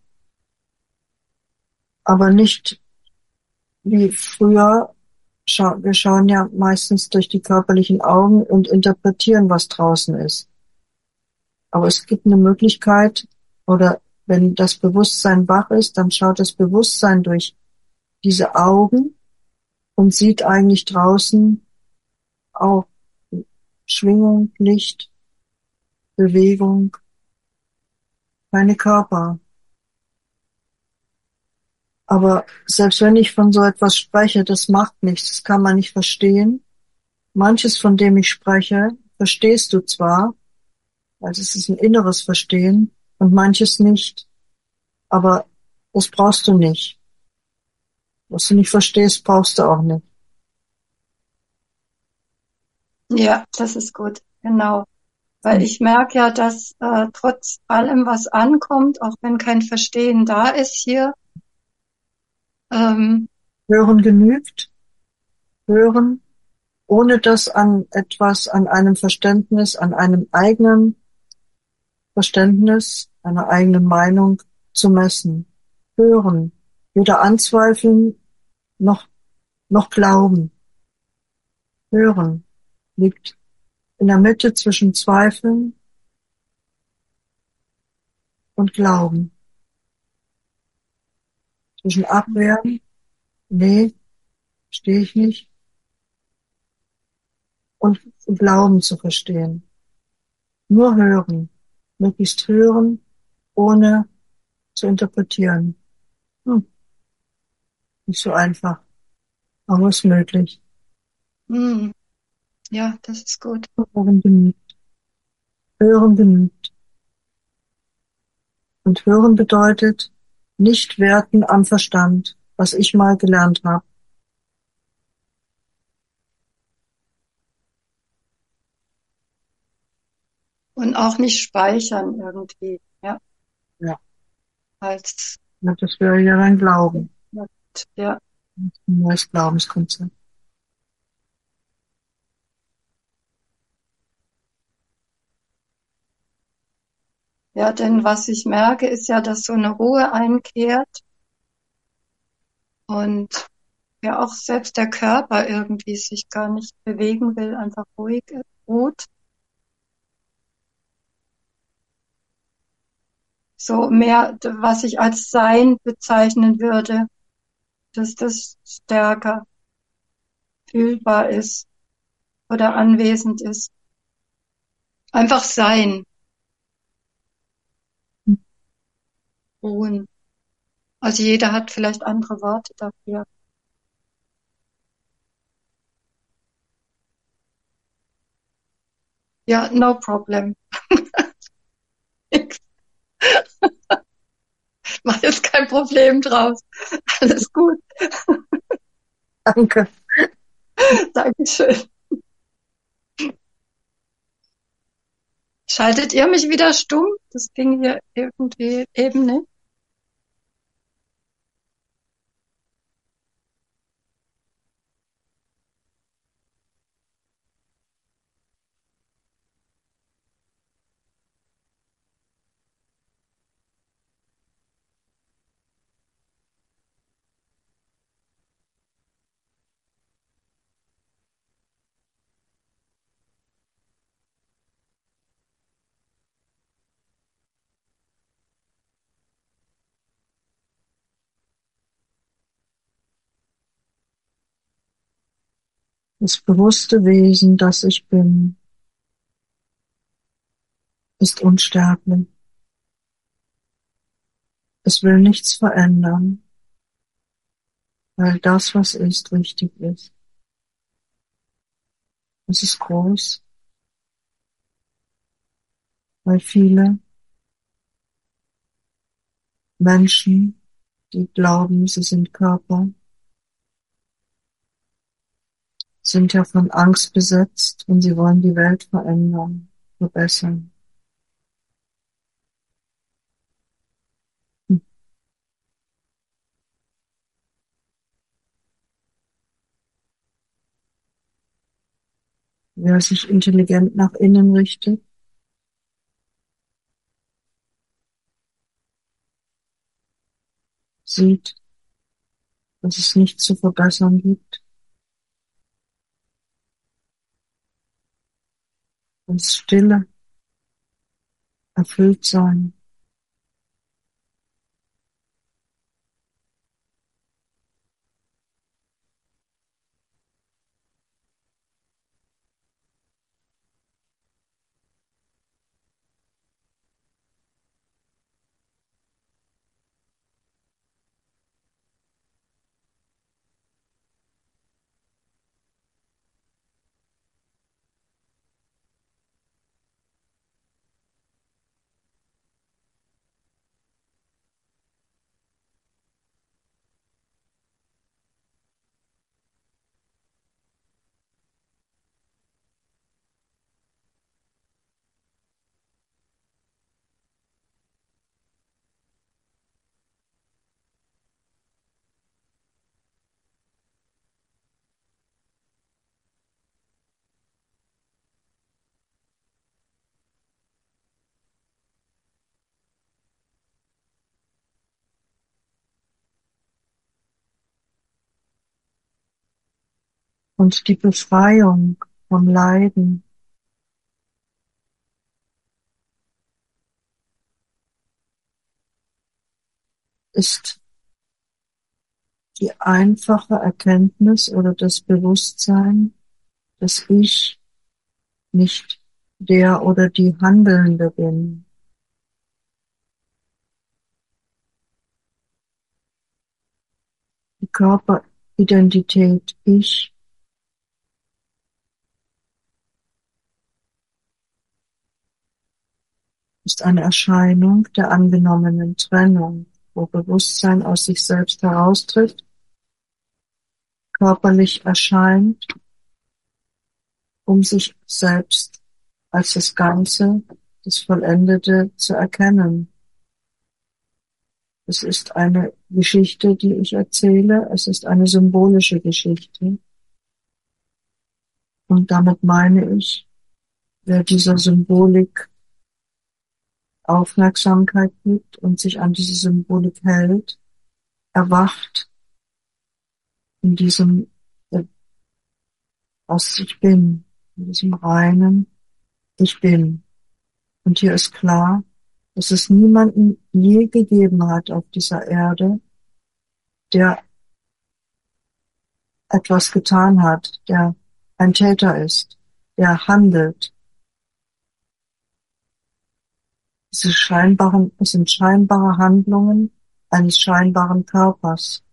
aber nicht wie früher. Schau, wir schauen ja meistens durch die körperlichen Augen und interpretieren, was draußen ist. Aber es gibt eine Möglichkeit, oder wenn das Bewusstsein wach ist, dann schaut das Bewusstsein durch diese Augen und sieht eigentlich draußen auch Schwingung, Licht, Bewegung, keine Körper. Aber selbst wenn ich von so etwas spreche, das macht nichts, das kann man nicht verstehen. Manches, von dem ich spreche, verstehst du zwar, also es ist ein inneres Verstehen, und manches nicht. Aber das brauchst du nicht. Was du nicht verstehst, brauchst du auch nicht. ja, das ist gut, genau. Weil ich merke ja, dass äh, trotz allem, was ankommt, auch wenn kein Verstehen da ist hier, Ähm, Hören genügt. Hören, ohne das an etwas, an einem Verständnis, an einem eigenen Verständnis, einer eigenen Meinung zu messen. Hören, weder anzweifeln noch, noch glauben. Hören liegt in der Mitte zwischen Zweifeln und Glauben. Zwischen Abwehren, nee, verstehe ich nicht, und Glauben zu verstehen. Nur hören, möglichst hören, ohne zu interpretieren. Hm, nicht so einfach, aber ist möglich. hm, ja, das ist gut. Hören genügt. Hören genügt. Und hören bedeutet nicht werten am Verstand, was ich mal gelernt habe. Und auch nicht speichern irgendwie, ja, Ja, als, ja, das wäre ja ein Glauben, ja. ein neues Glaubenskonzept. Ja, denn was ich merke, ist ja, dass so eine Ruhe einkehrt und ja auch selbst der Körper irgendwie sich gar nicht bewegen will, einfach ruhig ist, ruht. So mehr, was ich als Sein bezeichnen würde, dass das stärker fühlbar ist oder anwesend ist. Einfach sein, ruhen. Also jeder hat vielleicht andere Worte dafür. Ja, no problem. Ich mach jetzt kein Problem draus. Alles gut. Danke. Dankeschön. Schaltet ihr mich wieder stumm? Das ging hier irgendwie eben nicht. Das bewusste Wesen, das ich bin, ist unsterblich. Es will nichts verändern, weil das, was ist, richtig ist. Es ist groß, weil viele Menschen, die glauben, sie sind Körper, sind ja von Angst besetzt und sie wollen die Welt verändern, verbessern. Hm. Wer sich intelligent nach innen richtet, sieht, dass es nichts zu verbessern gibt. Das Stille, erfüllt sein. und die Befreiung vom Leiden ist die einfache Erkenntnis oder das Bewusstsein, dass ich nicht der oder die Handelnde bin. Die Körperidentität Ich ist eine Erscheinung der angenommenen Trennung, wo Bewusstsein aus sich selbst heraustritt, körperlich erscheint, um sich selbst als das Ganze, das Vollendete zu erkennen. Es ist eine Geschichte, die ich erzähle. Es ist eine symbolische Geschichte. Und damit meine ich, wer dieser Symbolik Aufmerksamkeit gibt und sich an diese Symbolik hält, erwacht in diesem, äh, was ich bin, in diesem reinen Ich bin. Und hier ist klar, dass es niemanden je gegeben hat auf dieser Erde, der etwas getan hat, der ein Täter ist, der handelt. Diese scheinbaren, es sind scheinbare Handlungen eines scheinbaren Körpers.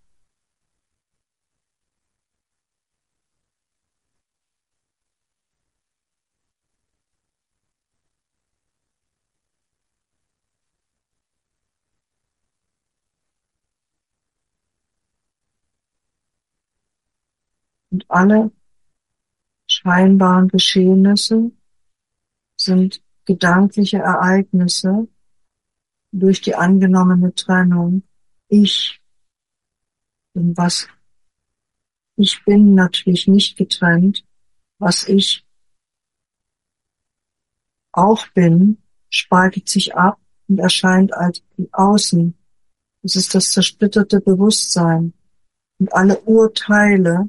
Und alle scheinbaren Geschehnisse sind gedankliche Ereignisse durch die angenommene Trennung. Ich bin was, ich bin natürlich nicht getrennt. Was ich auch bin, spaltet sich ab und erscheint als Außen. Es ist das zersplitterte Bewusstsein. Und alle Urteile,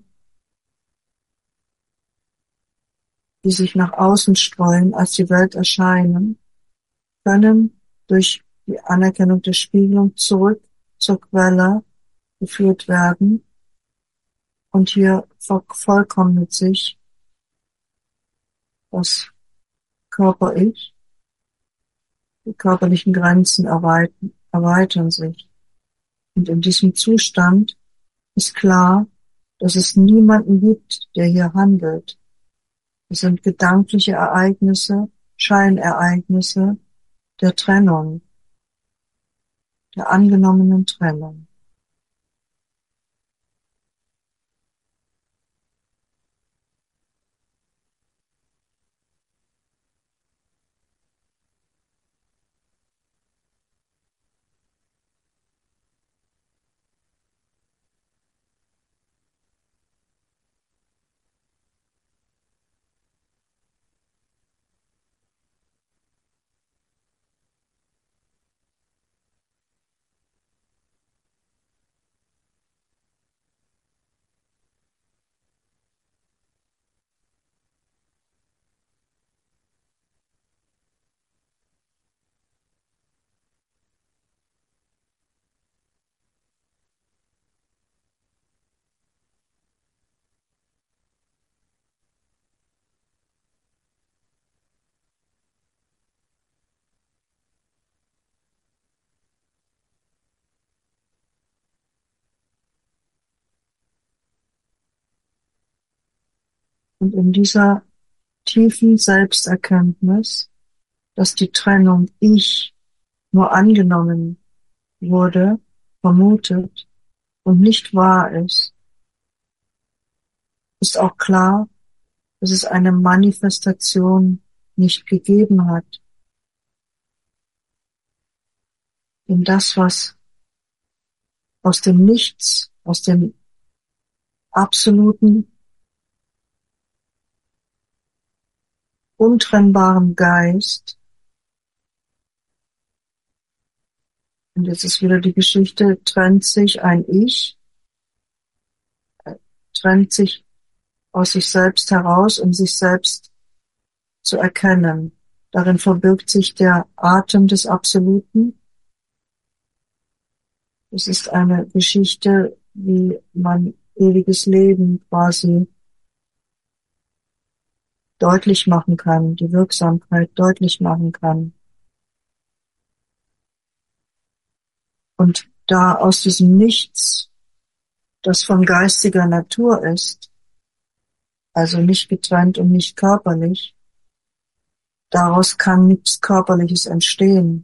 die sich nach außen streuen, als die Welt erscheinen, können durch die Anerkennung der Spiegelung zurück zur Quelle geführt werden. Und hier vervollkommnet sich das Körper-Ich. Die körperlichen Grenzen erweitern, erweitern sich. Und in diesem Zustand ist klar, dass es niemanden gibt, der hier handelt. Es sind gedankliche Ereignisse, Scheinereignisse der Trennung, der angenommenen Trennung. Und in dieser tiefen Selbsterkenntnis, dass die Trennung Ich nur angenommen wurde, vermutet und nicht wahr ist, ist auch klar, dass es eine Manifestation nicht gegeben hat. Denn das, was aus dem Nichts, aus dem absoluten, untrennbaren Geist, und jetzt ist wieder die Geschichte, trennt sich ein Ich, trennt sich aus sich selbst heraus, um sich selbst zu erkennen. Darin verbirgt sich der Atem des Absoluten. Es ist eine Geschichte, wie man ewiges Leben quasi deutlich machen kann, die Wirksamkeit deutlich machen kann. Und da aus diesem Nichts, das von geistiger Natur ist, also nicht getrennt und nicht körperlich, daraus kann nichts Körperliches entstehen.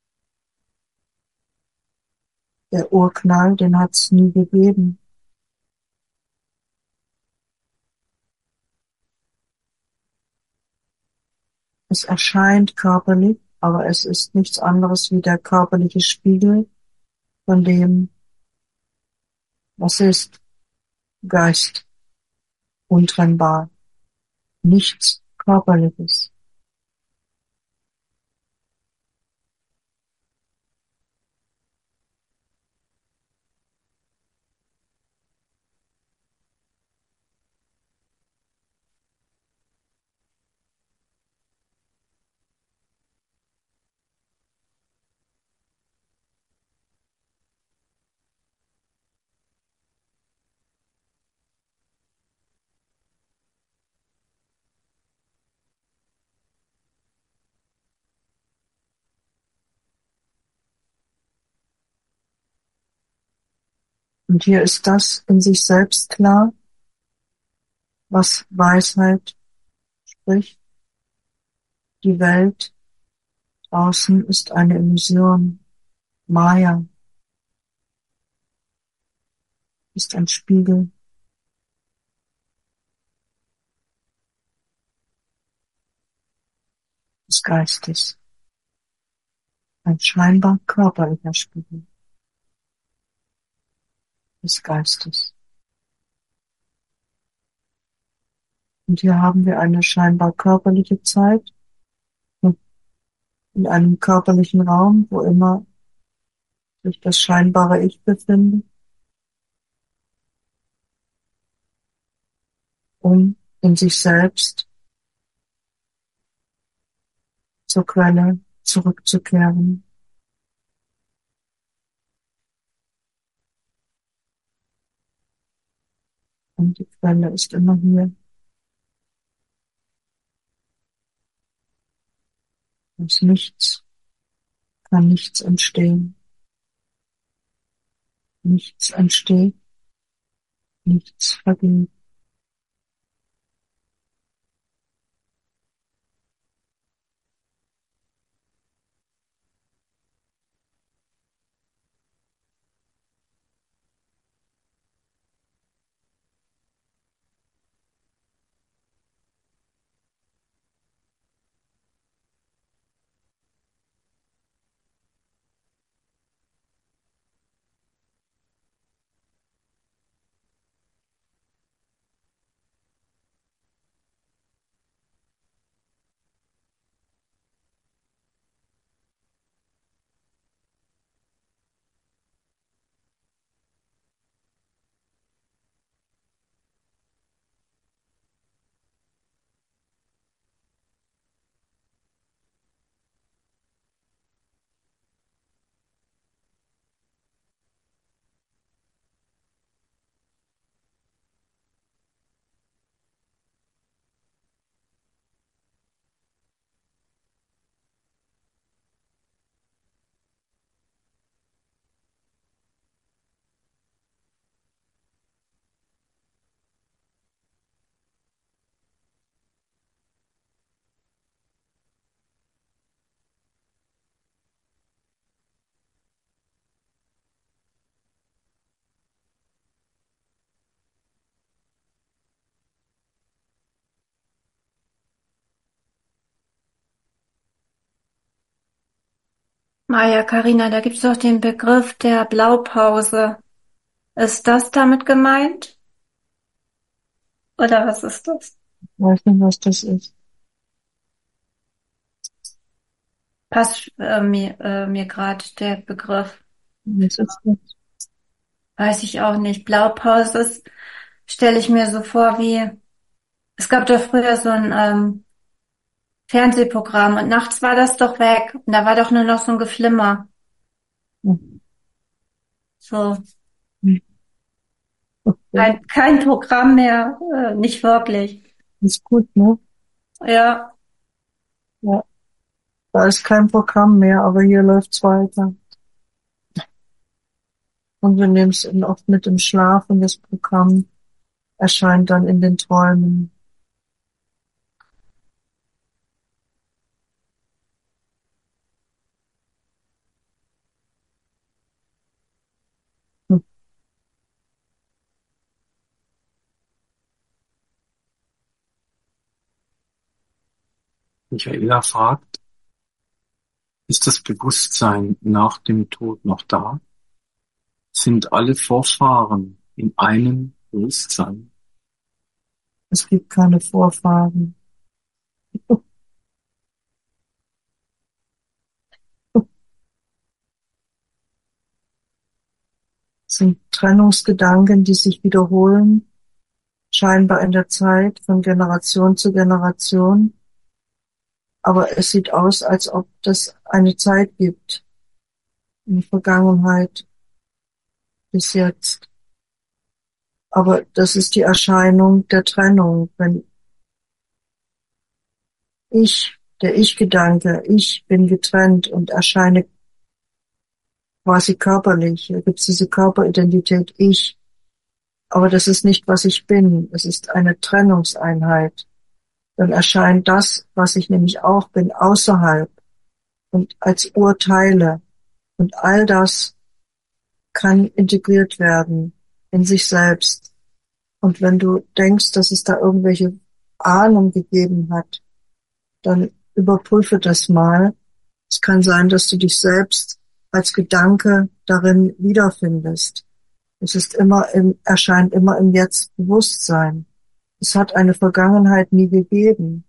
Der Urknall, den hat es nie gegeben. Es erscheint körperlich, aber es ist nichts anderes wie der körperliche Spiegel von dem, was ist. Geist, untrennbar, nichts Körperliches. Und hier ist das in sich selbst klar, was Weisheit spricht. Die Welt draußen ist eine Illusion. Maya ist ein Spiegel des Geistes, ein scheinbar körperlicher Spiegel des Geistes. Und hier haben wir eine scheinbar körperliche Zeit in einem körperlichen Raum, wo immer sich das scheinbare Ich befindet, um in sich selbst zur Quelle zurückzukehren. Und die Quelle ist immer hier. Aus nichts kann nichts entstehen. Nichts entsteht, nichts vergeht. Maja, Karina, da gibt's doch den Begriff der Blaupause. Ist das damit gemeint? Oder was ist das? Ich weiß nicht, was das ist. Passt äh, mir, äh, mir gerade der Begriff. Was ist das? Weiß ich auch nicht. Blaupause stelle ich mir so vor wie Es gab doch früher so ein ähm, Fernsehprogramm und nachts war das doch weg. Und da war doch nur noch so ein Geflimmer. Hm. So, Okay. kein, kein Programm mehr, äh, nicht wirklich. Ist gut, ne? Ja, Ja. Da ist kein Programm mehr, aber hier läuft's weiter. Und wir nehmen es oft mit im Schlaf und das Programm erscheint dann in den Träumen. Hm. Michaela fragt, ist das Bewusstsein nach dem Tod noch da? Sind alle Vorfahren in einem Bewusstsein? Es gibt keine Vorfahren. Es sind Trennungsgedanken, die sich wiederholen, scheinbar in der Zeit von Generation zu Generation. Aber es sieht aus, als ob das eine Zeit gibt, in der Vergangenheit bis jetzt. Aber das ist die Erscheinung der Trennung. Wenn ich, der Ich-Gedanke, ich bin getrennt und erscheine quasi körperlich, da gibt es diese Körperidentität Ich. Aber das ist nicht, was ich bin. Es ist eine Trennungseinheit. Dann erscheint das, was ich nämlich auch bin, außerhalb und als Urteile. Und all das kann integriert werden in sich selbst. Und wenn du denkst, dass es da irgendwelche Ahnung gegeben hat, dann überprüfe das mal. Es kann sein, dass du dich selbst als Gedanke darin wiederfindest. Es ist immer im, erscheint immer im Jetzt Bewusstsein. Es hat eine Vergangenheit nie gegeben.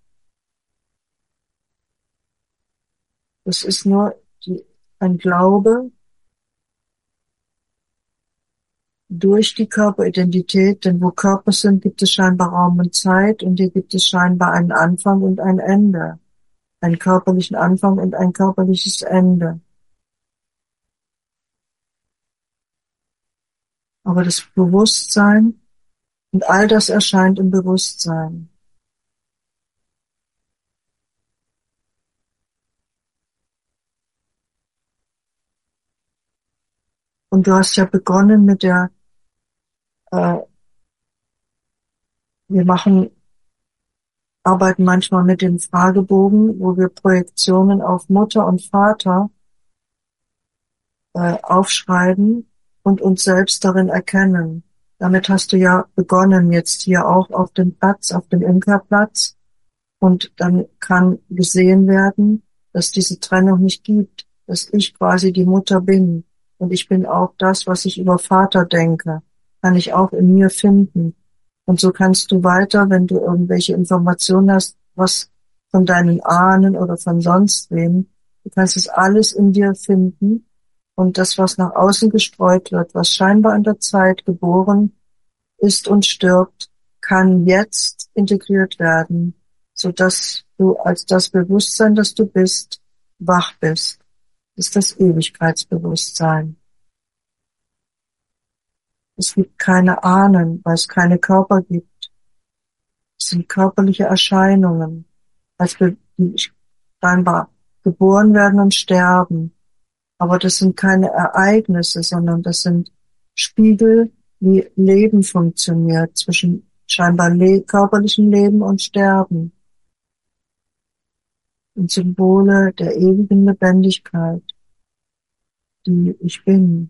Es ist nur die, ein Glaube durch die Körperidentität, denn wo Körper sind, gibt es scheinbar Raum und Zeit und hier gibt es scheinbar einen Anfang und ein Ende. Einen körperlichen Anfang und ein körperliches Ende. Aber das Bewusstsein und all das erscheint im Bewusstsein. Und du hast ja begonnen mit der, äh, wir machen, arbeiten manchmal mit dem Fragebogen, wo wir Projektionen auf Mutter und Vater äh, aufschreiben und uns selbst darin erkennen. Damit hast du ja begonnen, jetzt hier auch auf dem Platz, auf dem Imkerplatz. Und dann kann gesehen werden, dass diese Trennung nicht gibt, dass ich quasi die Mutter bin. Und ich bin auch das, was ich über Vater denke, kann ich auch in mir finden. Und so kannst du weiter, wenn du irgendwelche Informationen hast, was von deinen Ahnen oder von sonst wem, du kannst es alles in dir finden. Und das, was nach außen gestreut wird, was scheinbar in der Zeit geboren ist und stirbt, kann jetzt integriert werden, so dass du als das Bewusstsein, das du bist, wach bist. Das ist das Ewigkeitsbewusstsein. Es gibt keine Ahnen, weil es keine Körper gibt. Es sind körperliche Erscheinungen, als wir die scheinbar geboren werden und sterben. Aber das sind keine Ereignisse, sondern das sind Spiegel, wie Leben funktioniert zwischen scheinbar le körperlichem Leben und Sterben. Und Symbole der ewigen Lebendigkeit, die ich bin.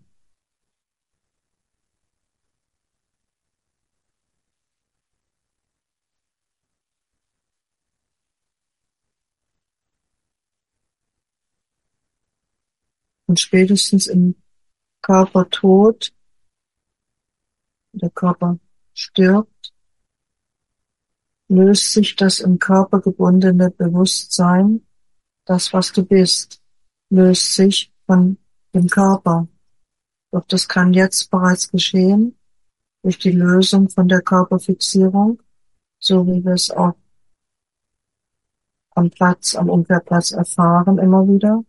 Und spätestens im Körpertod, der Körper stirbt, löst sich das im Körper gebundene Bewusstsein, das, was du bist, löst sich von dem Körper. Doch das kann jetzt bereits geschehen durch die Lösung von der Körperfixierung, so wie wir es auch am Platz, am Umkehrplatz erfahren immer wieder.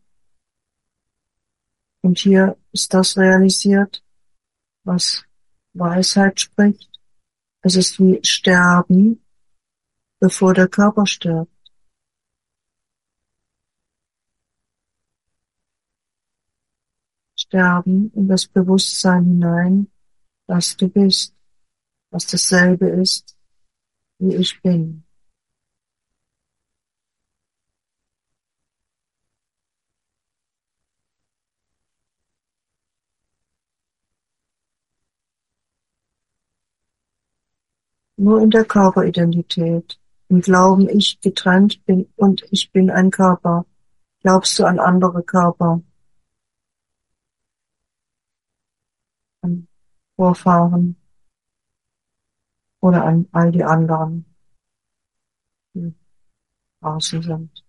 Und hier ist das realisiert, was Weisheit spricht. Es ist wie Sterben, bevor der Körper stirbt. Sterben in das Bewusstsein hinein, dass du bist, was dasselbe ist, wie ich bin. Nur in der Körperidentität, im Glauben, ich getrennt bin und ich bin ein Körper, glaubst du an andere Körper, an Vorfahren oder an all die anderen, die außen sind.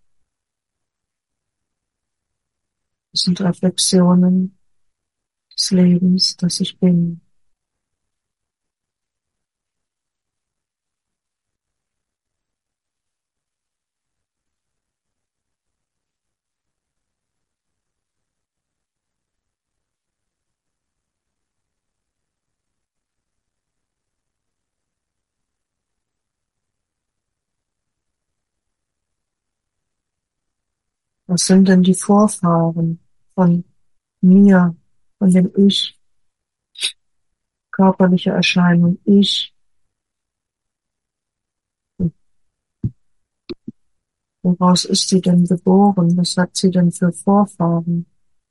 Das sind Reflexionen des Lebens, das ich bin. Was sind denn die Vorfahren von mir, von dem Ich, körperliche Erscheinung, Ich? Woraus ist sie denn geboren? Was hat sie denn für Vorfahren?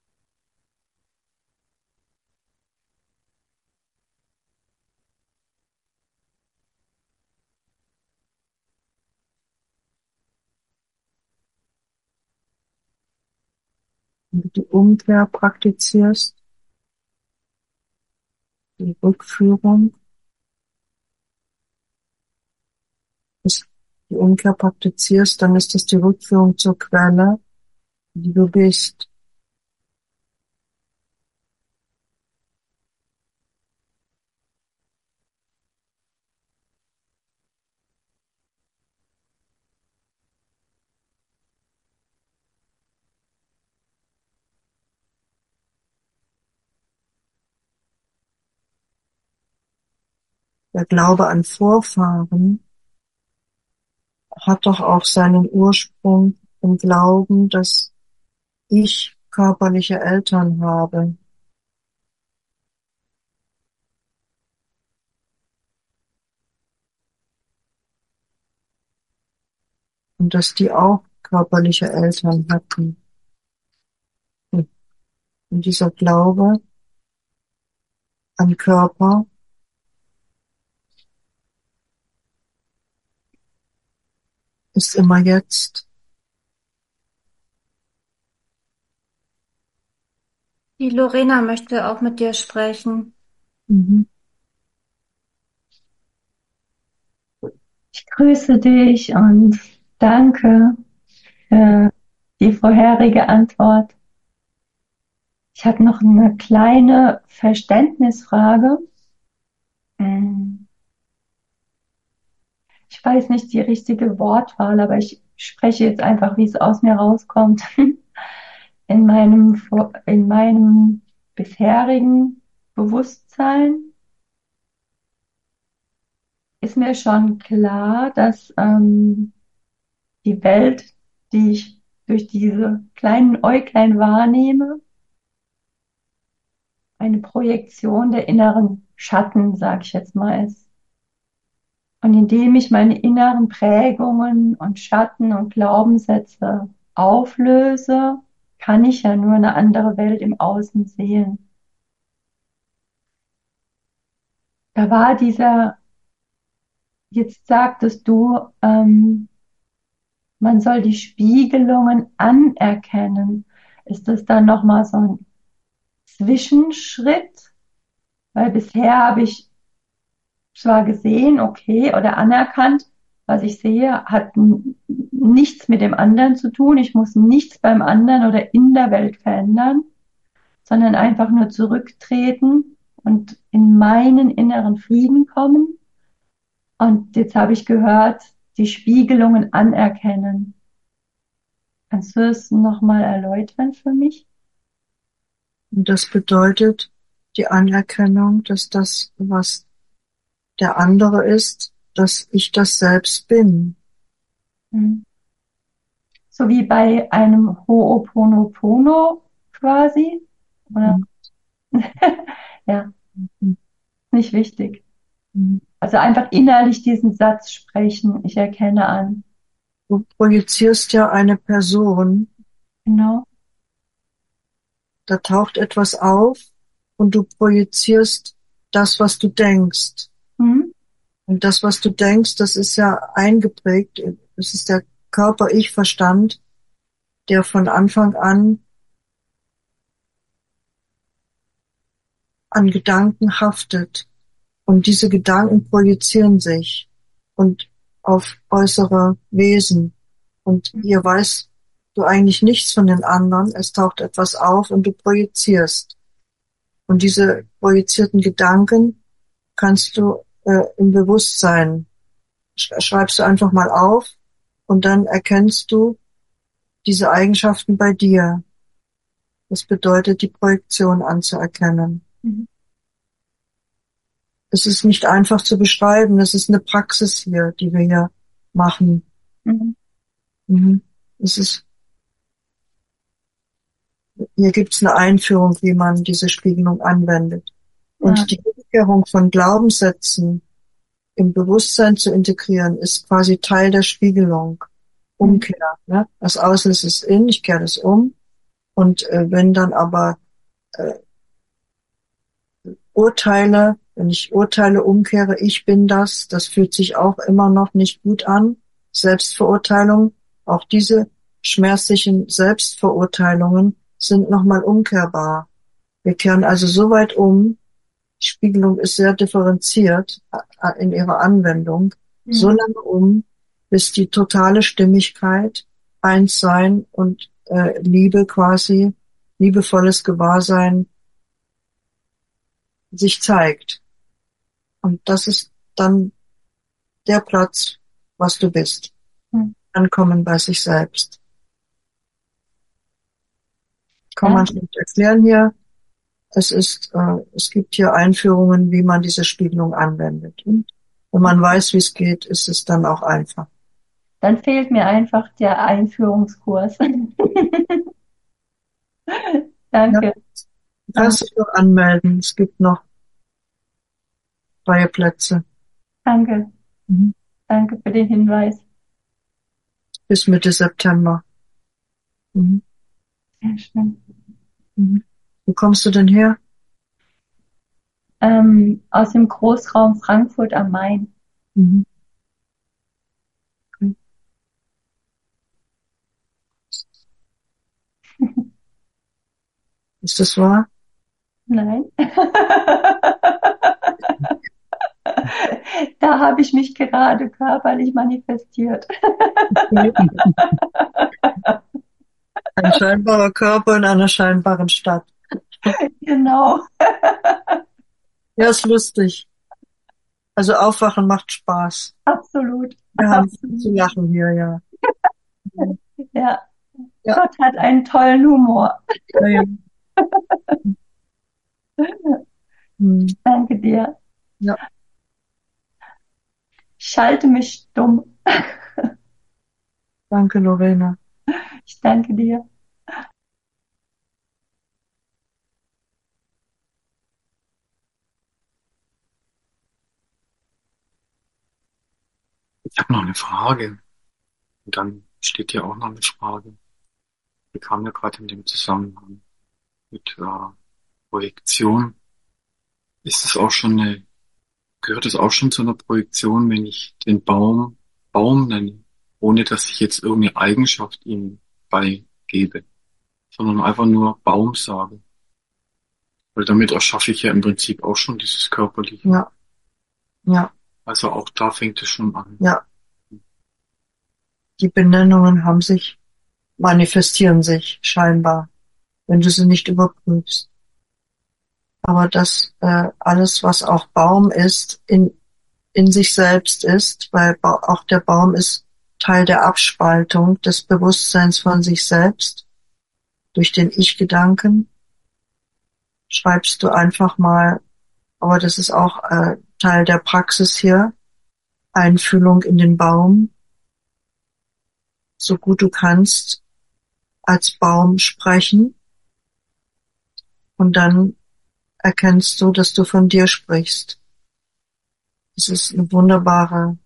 Wenn du die Umkehr praktizierst, die Rückführung, ist die Umkehr praktizierst, dann ist das die Rückführung zur Quelle, die du bist. Der Glaube an Vorfahren hat doch auch seinen Ursprung im Glauben, dass ich körperliche Eltern habe. Und dass die auch körperliche Eltern hatten. Und dieser Glaube an Körper ist immer jetzt. Die Lorena möchte auch mit dir sprechen. Mhm. Ich grüße dich und danke für die vorherige Antwort. Ich habe noch eine kleine Verständnisfrage. Ich weiß nicht die richtige Wortwahl, aber ich spreche jetzt einfach, wie es aus mir rauskommt. In meinem, in meinem bisherigen Bewusstsein ist mir schon klar, dass ähm, die Welt, die ich durch diese kleinen Äuglein wahrnehme, eine Projektion der inneren Schatten, sage ich jetzt mal, ist. Und indem ich meine inneren Prägungen und Schatten und Glaubenssätze auflöse, kann ich ja nur eine andere Welt im Außen sehen. Da war dieser, jetzt sagtest du, ähm, man soll die Spiegelungen anerkennen. Ist das dann nochmal so ein Zwischenschritt? Weil bisher habe ich zwar gesehen, okay, oder anerkannt, was ich sehe, hat nichts mit dem anderen zu tun. Ich muss nichts beim anderen oder in der Welt verändern, sondern einfach nur zurücktreten und in meinen inneren Frieden kommen. Und jetzt habe ich gehört, die Spiegelungen anerkennen. Kannst du es nochmal erläutern für mich? Und das bedeutet die Anerkennung, dass das, was der andere ist, dass ich das selbst bin. Hm. So wie bei einem Ho'oponopono quasi? Oder? Mhm. Ja, Mhm. nicht wichtig. Mhm. Also einfach innerlich diesen Satz sprechen, ich erkenne an. Du projizierst ja eine Person, Genau. da taucht etwas auf und du projizierst das, was du denkst. Hm? Und das, was du denkst, das ist ja eingeprägt. Das ist der Körper-Ich-Verstand, der von Anfang an an Gedanken haftet. Und diese Gedanken projizieren sich und auf äußere Wesen. Und hier weißt du eigentlich nichts von den anderen. Es taucht etwas auf und du projizierst. Und diese projizierten Gedanken kannst du äh, im Bewusstsein, sch- schreibst du einfach mal auf und dann erkennst du diese Eigenschaften bei dir. Das bedeutet, die Projektion anzuerkennen. Mhm. Es ist nicht einfach zu beschreiben, es ist eine Praxis hier, die wir hier machen. Mhm. Mhm. Es ist, hier gibt's eine Einführung, wie man diese Spiegelung anwendet. Ja. Und die Umkehrung von Glaubenssätzen im Bewusstsein zu integrieren, ist quasi Teil der Spiegelung. Umkehr. Ne? Das Außen ist es in, ich kehre das um. Und äh, wenn dann aber äh, Urteile, wenn ich Urteile umkehre, ich bin das, das fühlt sich auch immer noch nicht gut an. Selbstverurteilung, auch diese schmerzlichen Selbstverurteilungen sind nochmal umkehrbar. Wir kehren also so weit um, die Spiegelung ist sehr differenziert äh, in ihrer Anwendung, Mhm. so lange um, bis die totale Stimmigkeit, Einssein und äh, Liebe quasi, liebevolles Gewahrsein sich zeigt. Und das ist dann der Platz, was du bist. Mhm. Ankommen bei sich selbst. Kann Ja. man nicht erklären hier. Es ist, äh, es gibt hier Einführungen, wie man diese Spiegelung anwendet. Und wenn man weiß, wie es geht, ist es dann auch einfach. Dann fehlt mir einfach der Einführungskurs. Ja, Danke. du kannst dich noch anmelden. Es gibt noch freie Plätze. Danke. Mhm. Danke für den Hinweis. Bis Mitte September. Mhm. Sehr schön. Mhm. Wo kommst du denn her? Ähm, aus dem Großraum Frankfurt am Main. Mhm. Okay. Ist das wahr? Nein. Da habe ich mich gerade körperlich manifestiert. Okay. Ein scheinbarer Körper in einer scheinbaren Stadt. Genau. Ja, ist lustig. Also Aufwachen macht Spaß. Absolut. Wir haben viel zu lachen hier, ja. Ja. Ja. Gott hat einen tollen Humor. Ja, ja. Hm. Danke dir. Ja. Ich schalte mich stumm. Danke, Lorena. Ich danke dir. Ich habe noch eine Frage. Und dann steht hier auch noch eine Frage. Die kam mir gerade in dem Zusammenhang mit äh, Projektion. Ist es auch schon eine, gehört es auch schon zu einer Projektion, wenn ich den Baum Baum nenne, ohne dass ich jetzt irgendeine Eigenschaft ihm beigebe, sondern einfach nur Baum sage? Weil damit erschaffe ich ja im Prinzip auch schon dieses Körperliche. Ja. Ja. Also auch da fängt es schon an. Ja. Die Benennungen haben sich, manifestieren sich scheinbar, wenn du sie nicht überprüfst. Aber das äh, alles, was auch Baum ist, in in sich selbst ist, weil auch der Baum ist Teil der Abspaltung des Bewusstseins von sich selbst durch den Ich-Gedanken. Schreibst du einfach mal, aber das ist auch äh, Teil der Praxis hier, Einfühlung in den Baum, so gut du kannst, als Baum sprechen, und dann erkennst du, dass du von dir sprichst. Es ist eine wunderbare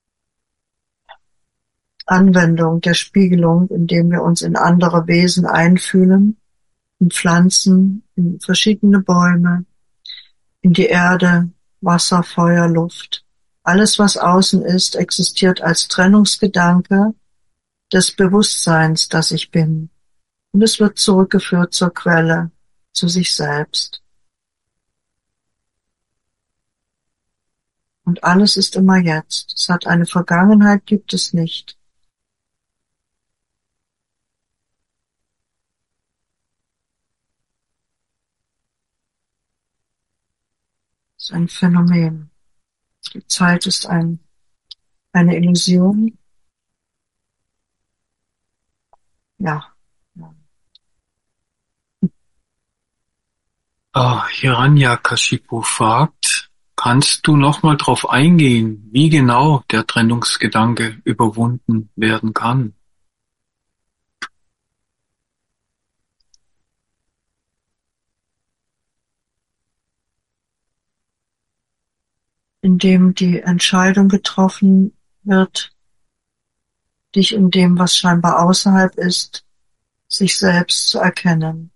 Anwendung der Spiegelung, indem wir uns in andere Wesen einfühlen, in Pflanzen, in verschiedene Bäume, in die Erde, Wasser, Feuer, Luft. Alles, was außen ist, existiert als Trennungsgedanke des Bewusstseins, das ich bin. Und es wird zurückgeführt zur Quelle, zu sich selbst. Und alles ist immer jetzt. Es hat eine Vergangenheit, gibt es nicht. Es ist ein Phänomen. Die Zeit ist ein, eine Illusion. Ja. Ah, Hiranyakashipu fragt, kannst du nochmal darauf eingehen, wie genau der Trennungsgedanke überwunden werden kann? Indem die Entscheidung getroffen wird, dich in dem, was scheinbar außerhalb ist, sich selbst zu erkennen.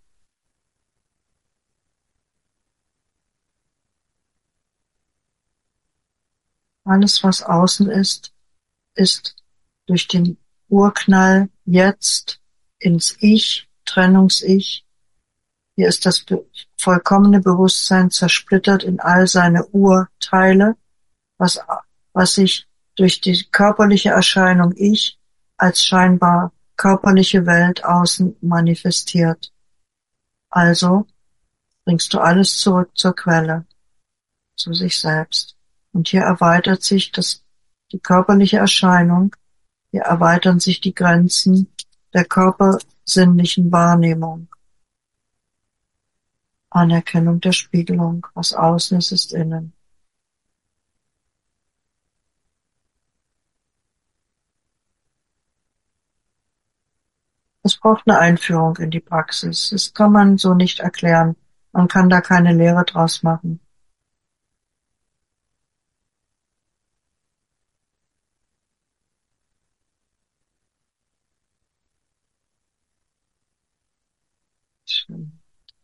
Alles, was außen ist, ist durch den Urknall jetzt ins Ich, Trennungs-Ich. Hier ist das vollkommene Bewusstsein zersplittert in all seine Urteile, was, was sich durch die körperliche Erscheinung Ich als scheinbar körperliche Welt außen manifestiert. Also bringst du alles zurück zur Quelle, zu sich selbst. Und hier erweitert sich das, die körperliche Erscheinung, hier erweitern sich die Grenzen der körpersinnlichen Wahrnehmung. Anerkennung der Spiegelung, was außen ist, ist innen. Es braucht eine Einführung in die Praxis. Das kann man so nicht erklären. Man kann da keine Lehre draus machen. Schön.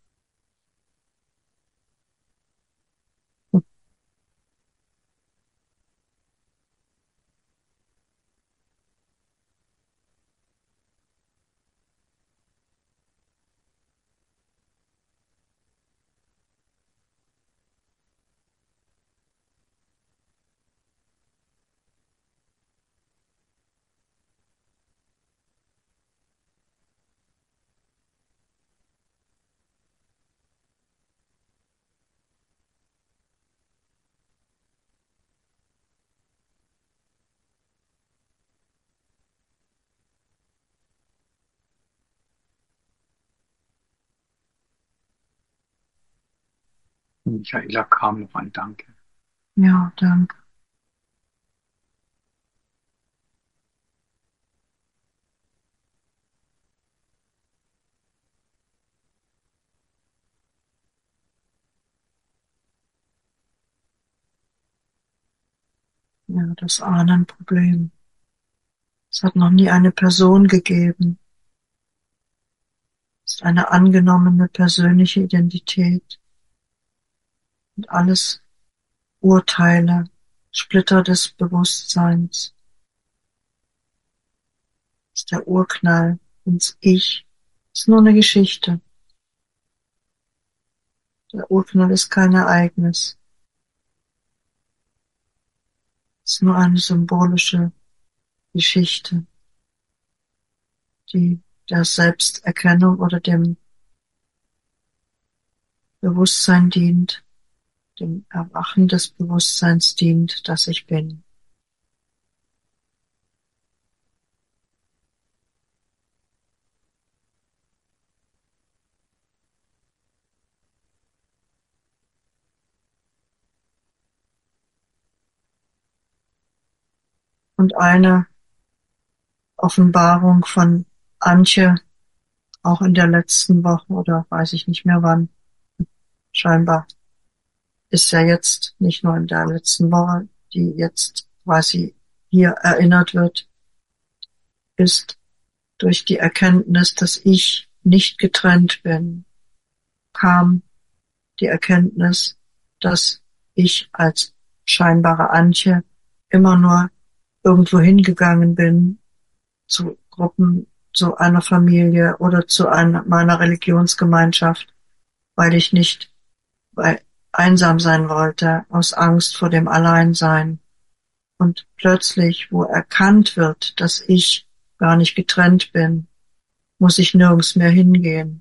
Michaela kam noch ein Danke. Ja, danke. Ja, das Ahnenproblem. Es hat noch nie eine Person gegeben. Es ist eine angenommene persönliche Identität. Und alles Urteile, Splitter des Bewusstseins. Das ist der Urknall ins Ich. Es ist nur eine Geschichte. Der Urknall ist kein Ereignis. Es ist nur eine symbolische Geschichte, die der Selbsterkennung oder dem Bewusstsein dient, dem Erwachen des Bewusstseins dient, das ich bin. Und eine Offenbarung von Antje, auch in der letzten Woche oder weiß ich nicht mehr wann, scheinbar ist ja jetzt nicht nur in der letzten Woche, die jetzt quasi hier erinnert wird, ist durch die Erkenntnis, dass ich nicht getrennt bin, kam die Erkenntnis, dass ich als scheinbare Antje immer nur irgendwo hingegangen bin, zu Gruppen, zu einer Familie oder zu einer, meiner Religionsgemeinschaft, weil ich nicht weil einsam sein wollte, aus Angst vor dem Alleinsein. Und plötzlich, wo erkannt wird, dass ich gar nicht getrennt bin, muss ich nirgends mehr hingehen.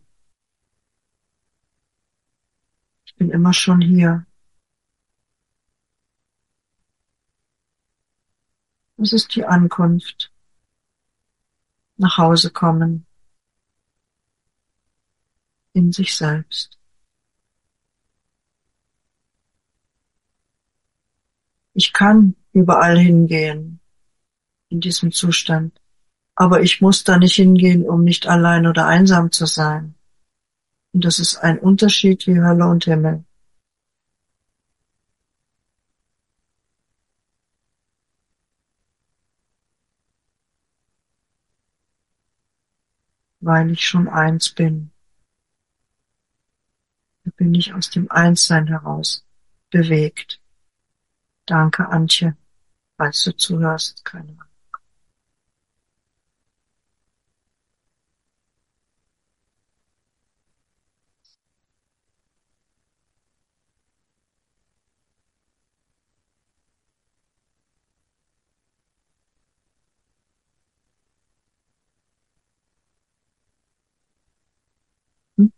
Ich bin immer schon hier. Es ist die Ankunft. Nach Hause kommen. In sich selbst. Ich kann überall hingehen in diesem Zustand, aber ich muss da nicht hingehen, um nicht allein oder einsam zu sein. Und das ist ein Unterschied wie Hölle und Himmel. Weil ich schon eins bin. Da bin ich aus dem Einssein heraus bewegt. Danke, Antje, falls du zuhörst. Keine Ahnung. Hm?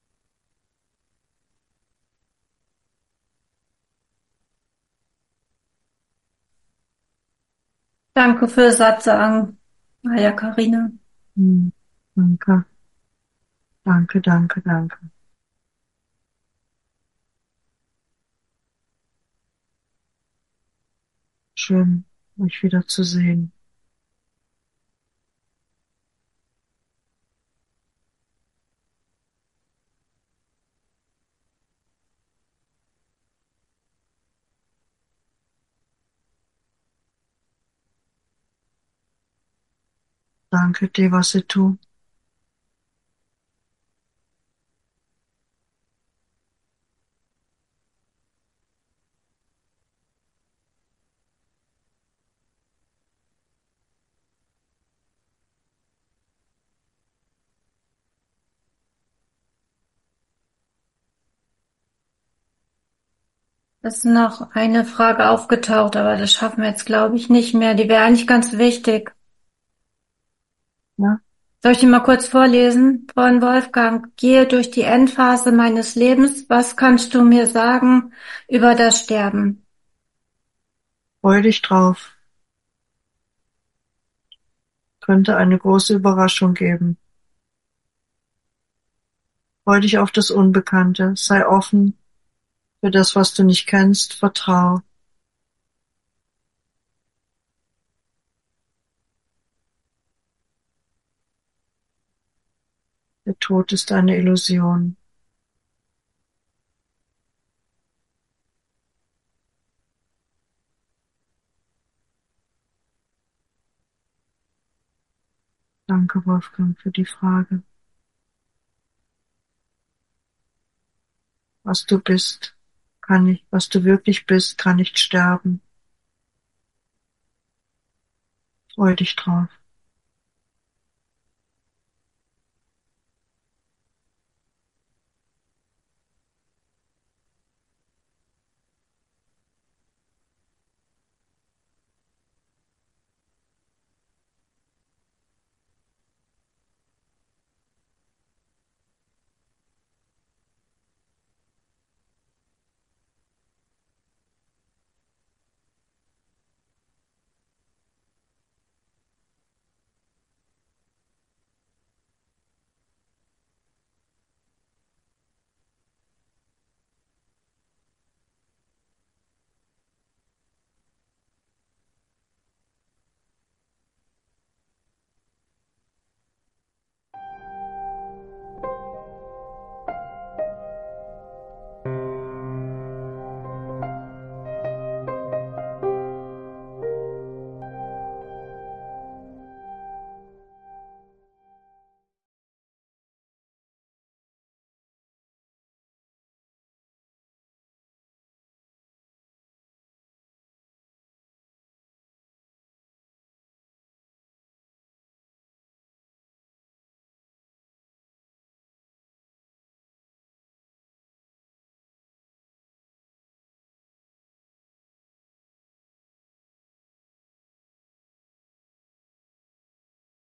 Danke für Satsang, Maja Karina. Hm. Danke. Danke, danke, danke. Schön, euch wieder zu sehen. Danke, Devasitu. Es ist noch eine Frage aufgetaucht, aber das schaffen wir jetzt, glaube ich, nicht mehr. Die wäre eigentlich ganz wichtig. Ja? Soll ich die mal kurz vorlesen? Von Wolfgang. Gehe durch die Endphase meines Lebens. Was kannst du mir sagen über das Sterben? Freu dich drauf. Könnte eine große Überraschung geben. Freu dich auf das Unbekannte. Sei offen für das, was du nicht kennst. Vertrau. Der Tod ist eine Illusion. Danke, Wolfgang, für die Frage. Was du bist, kann nicht, was du wirklich bist, kann nicht sterben. Freu dich drauf.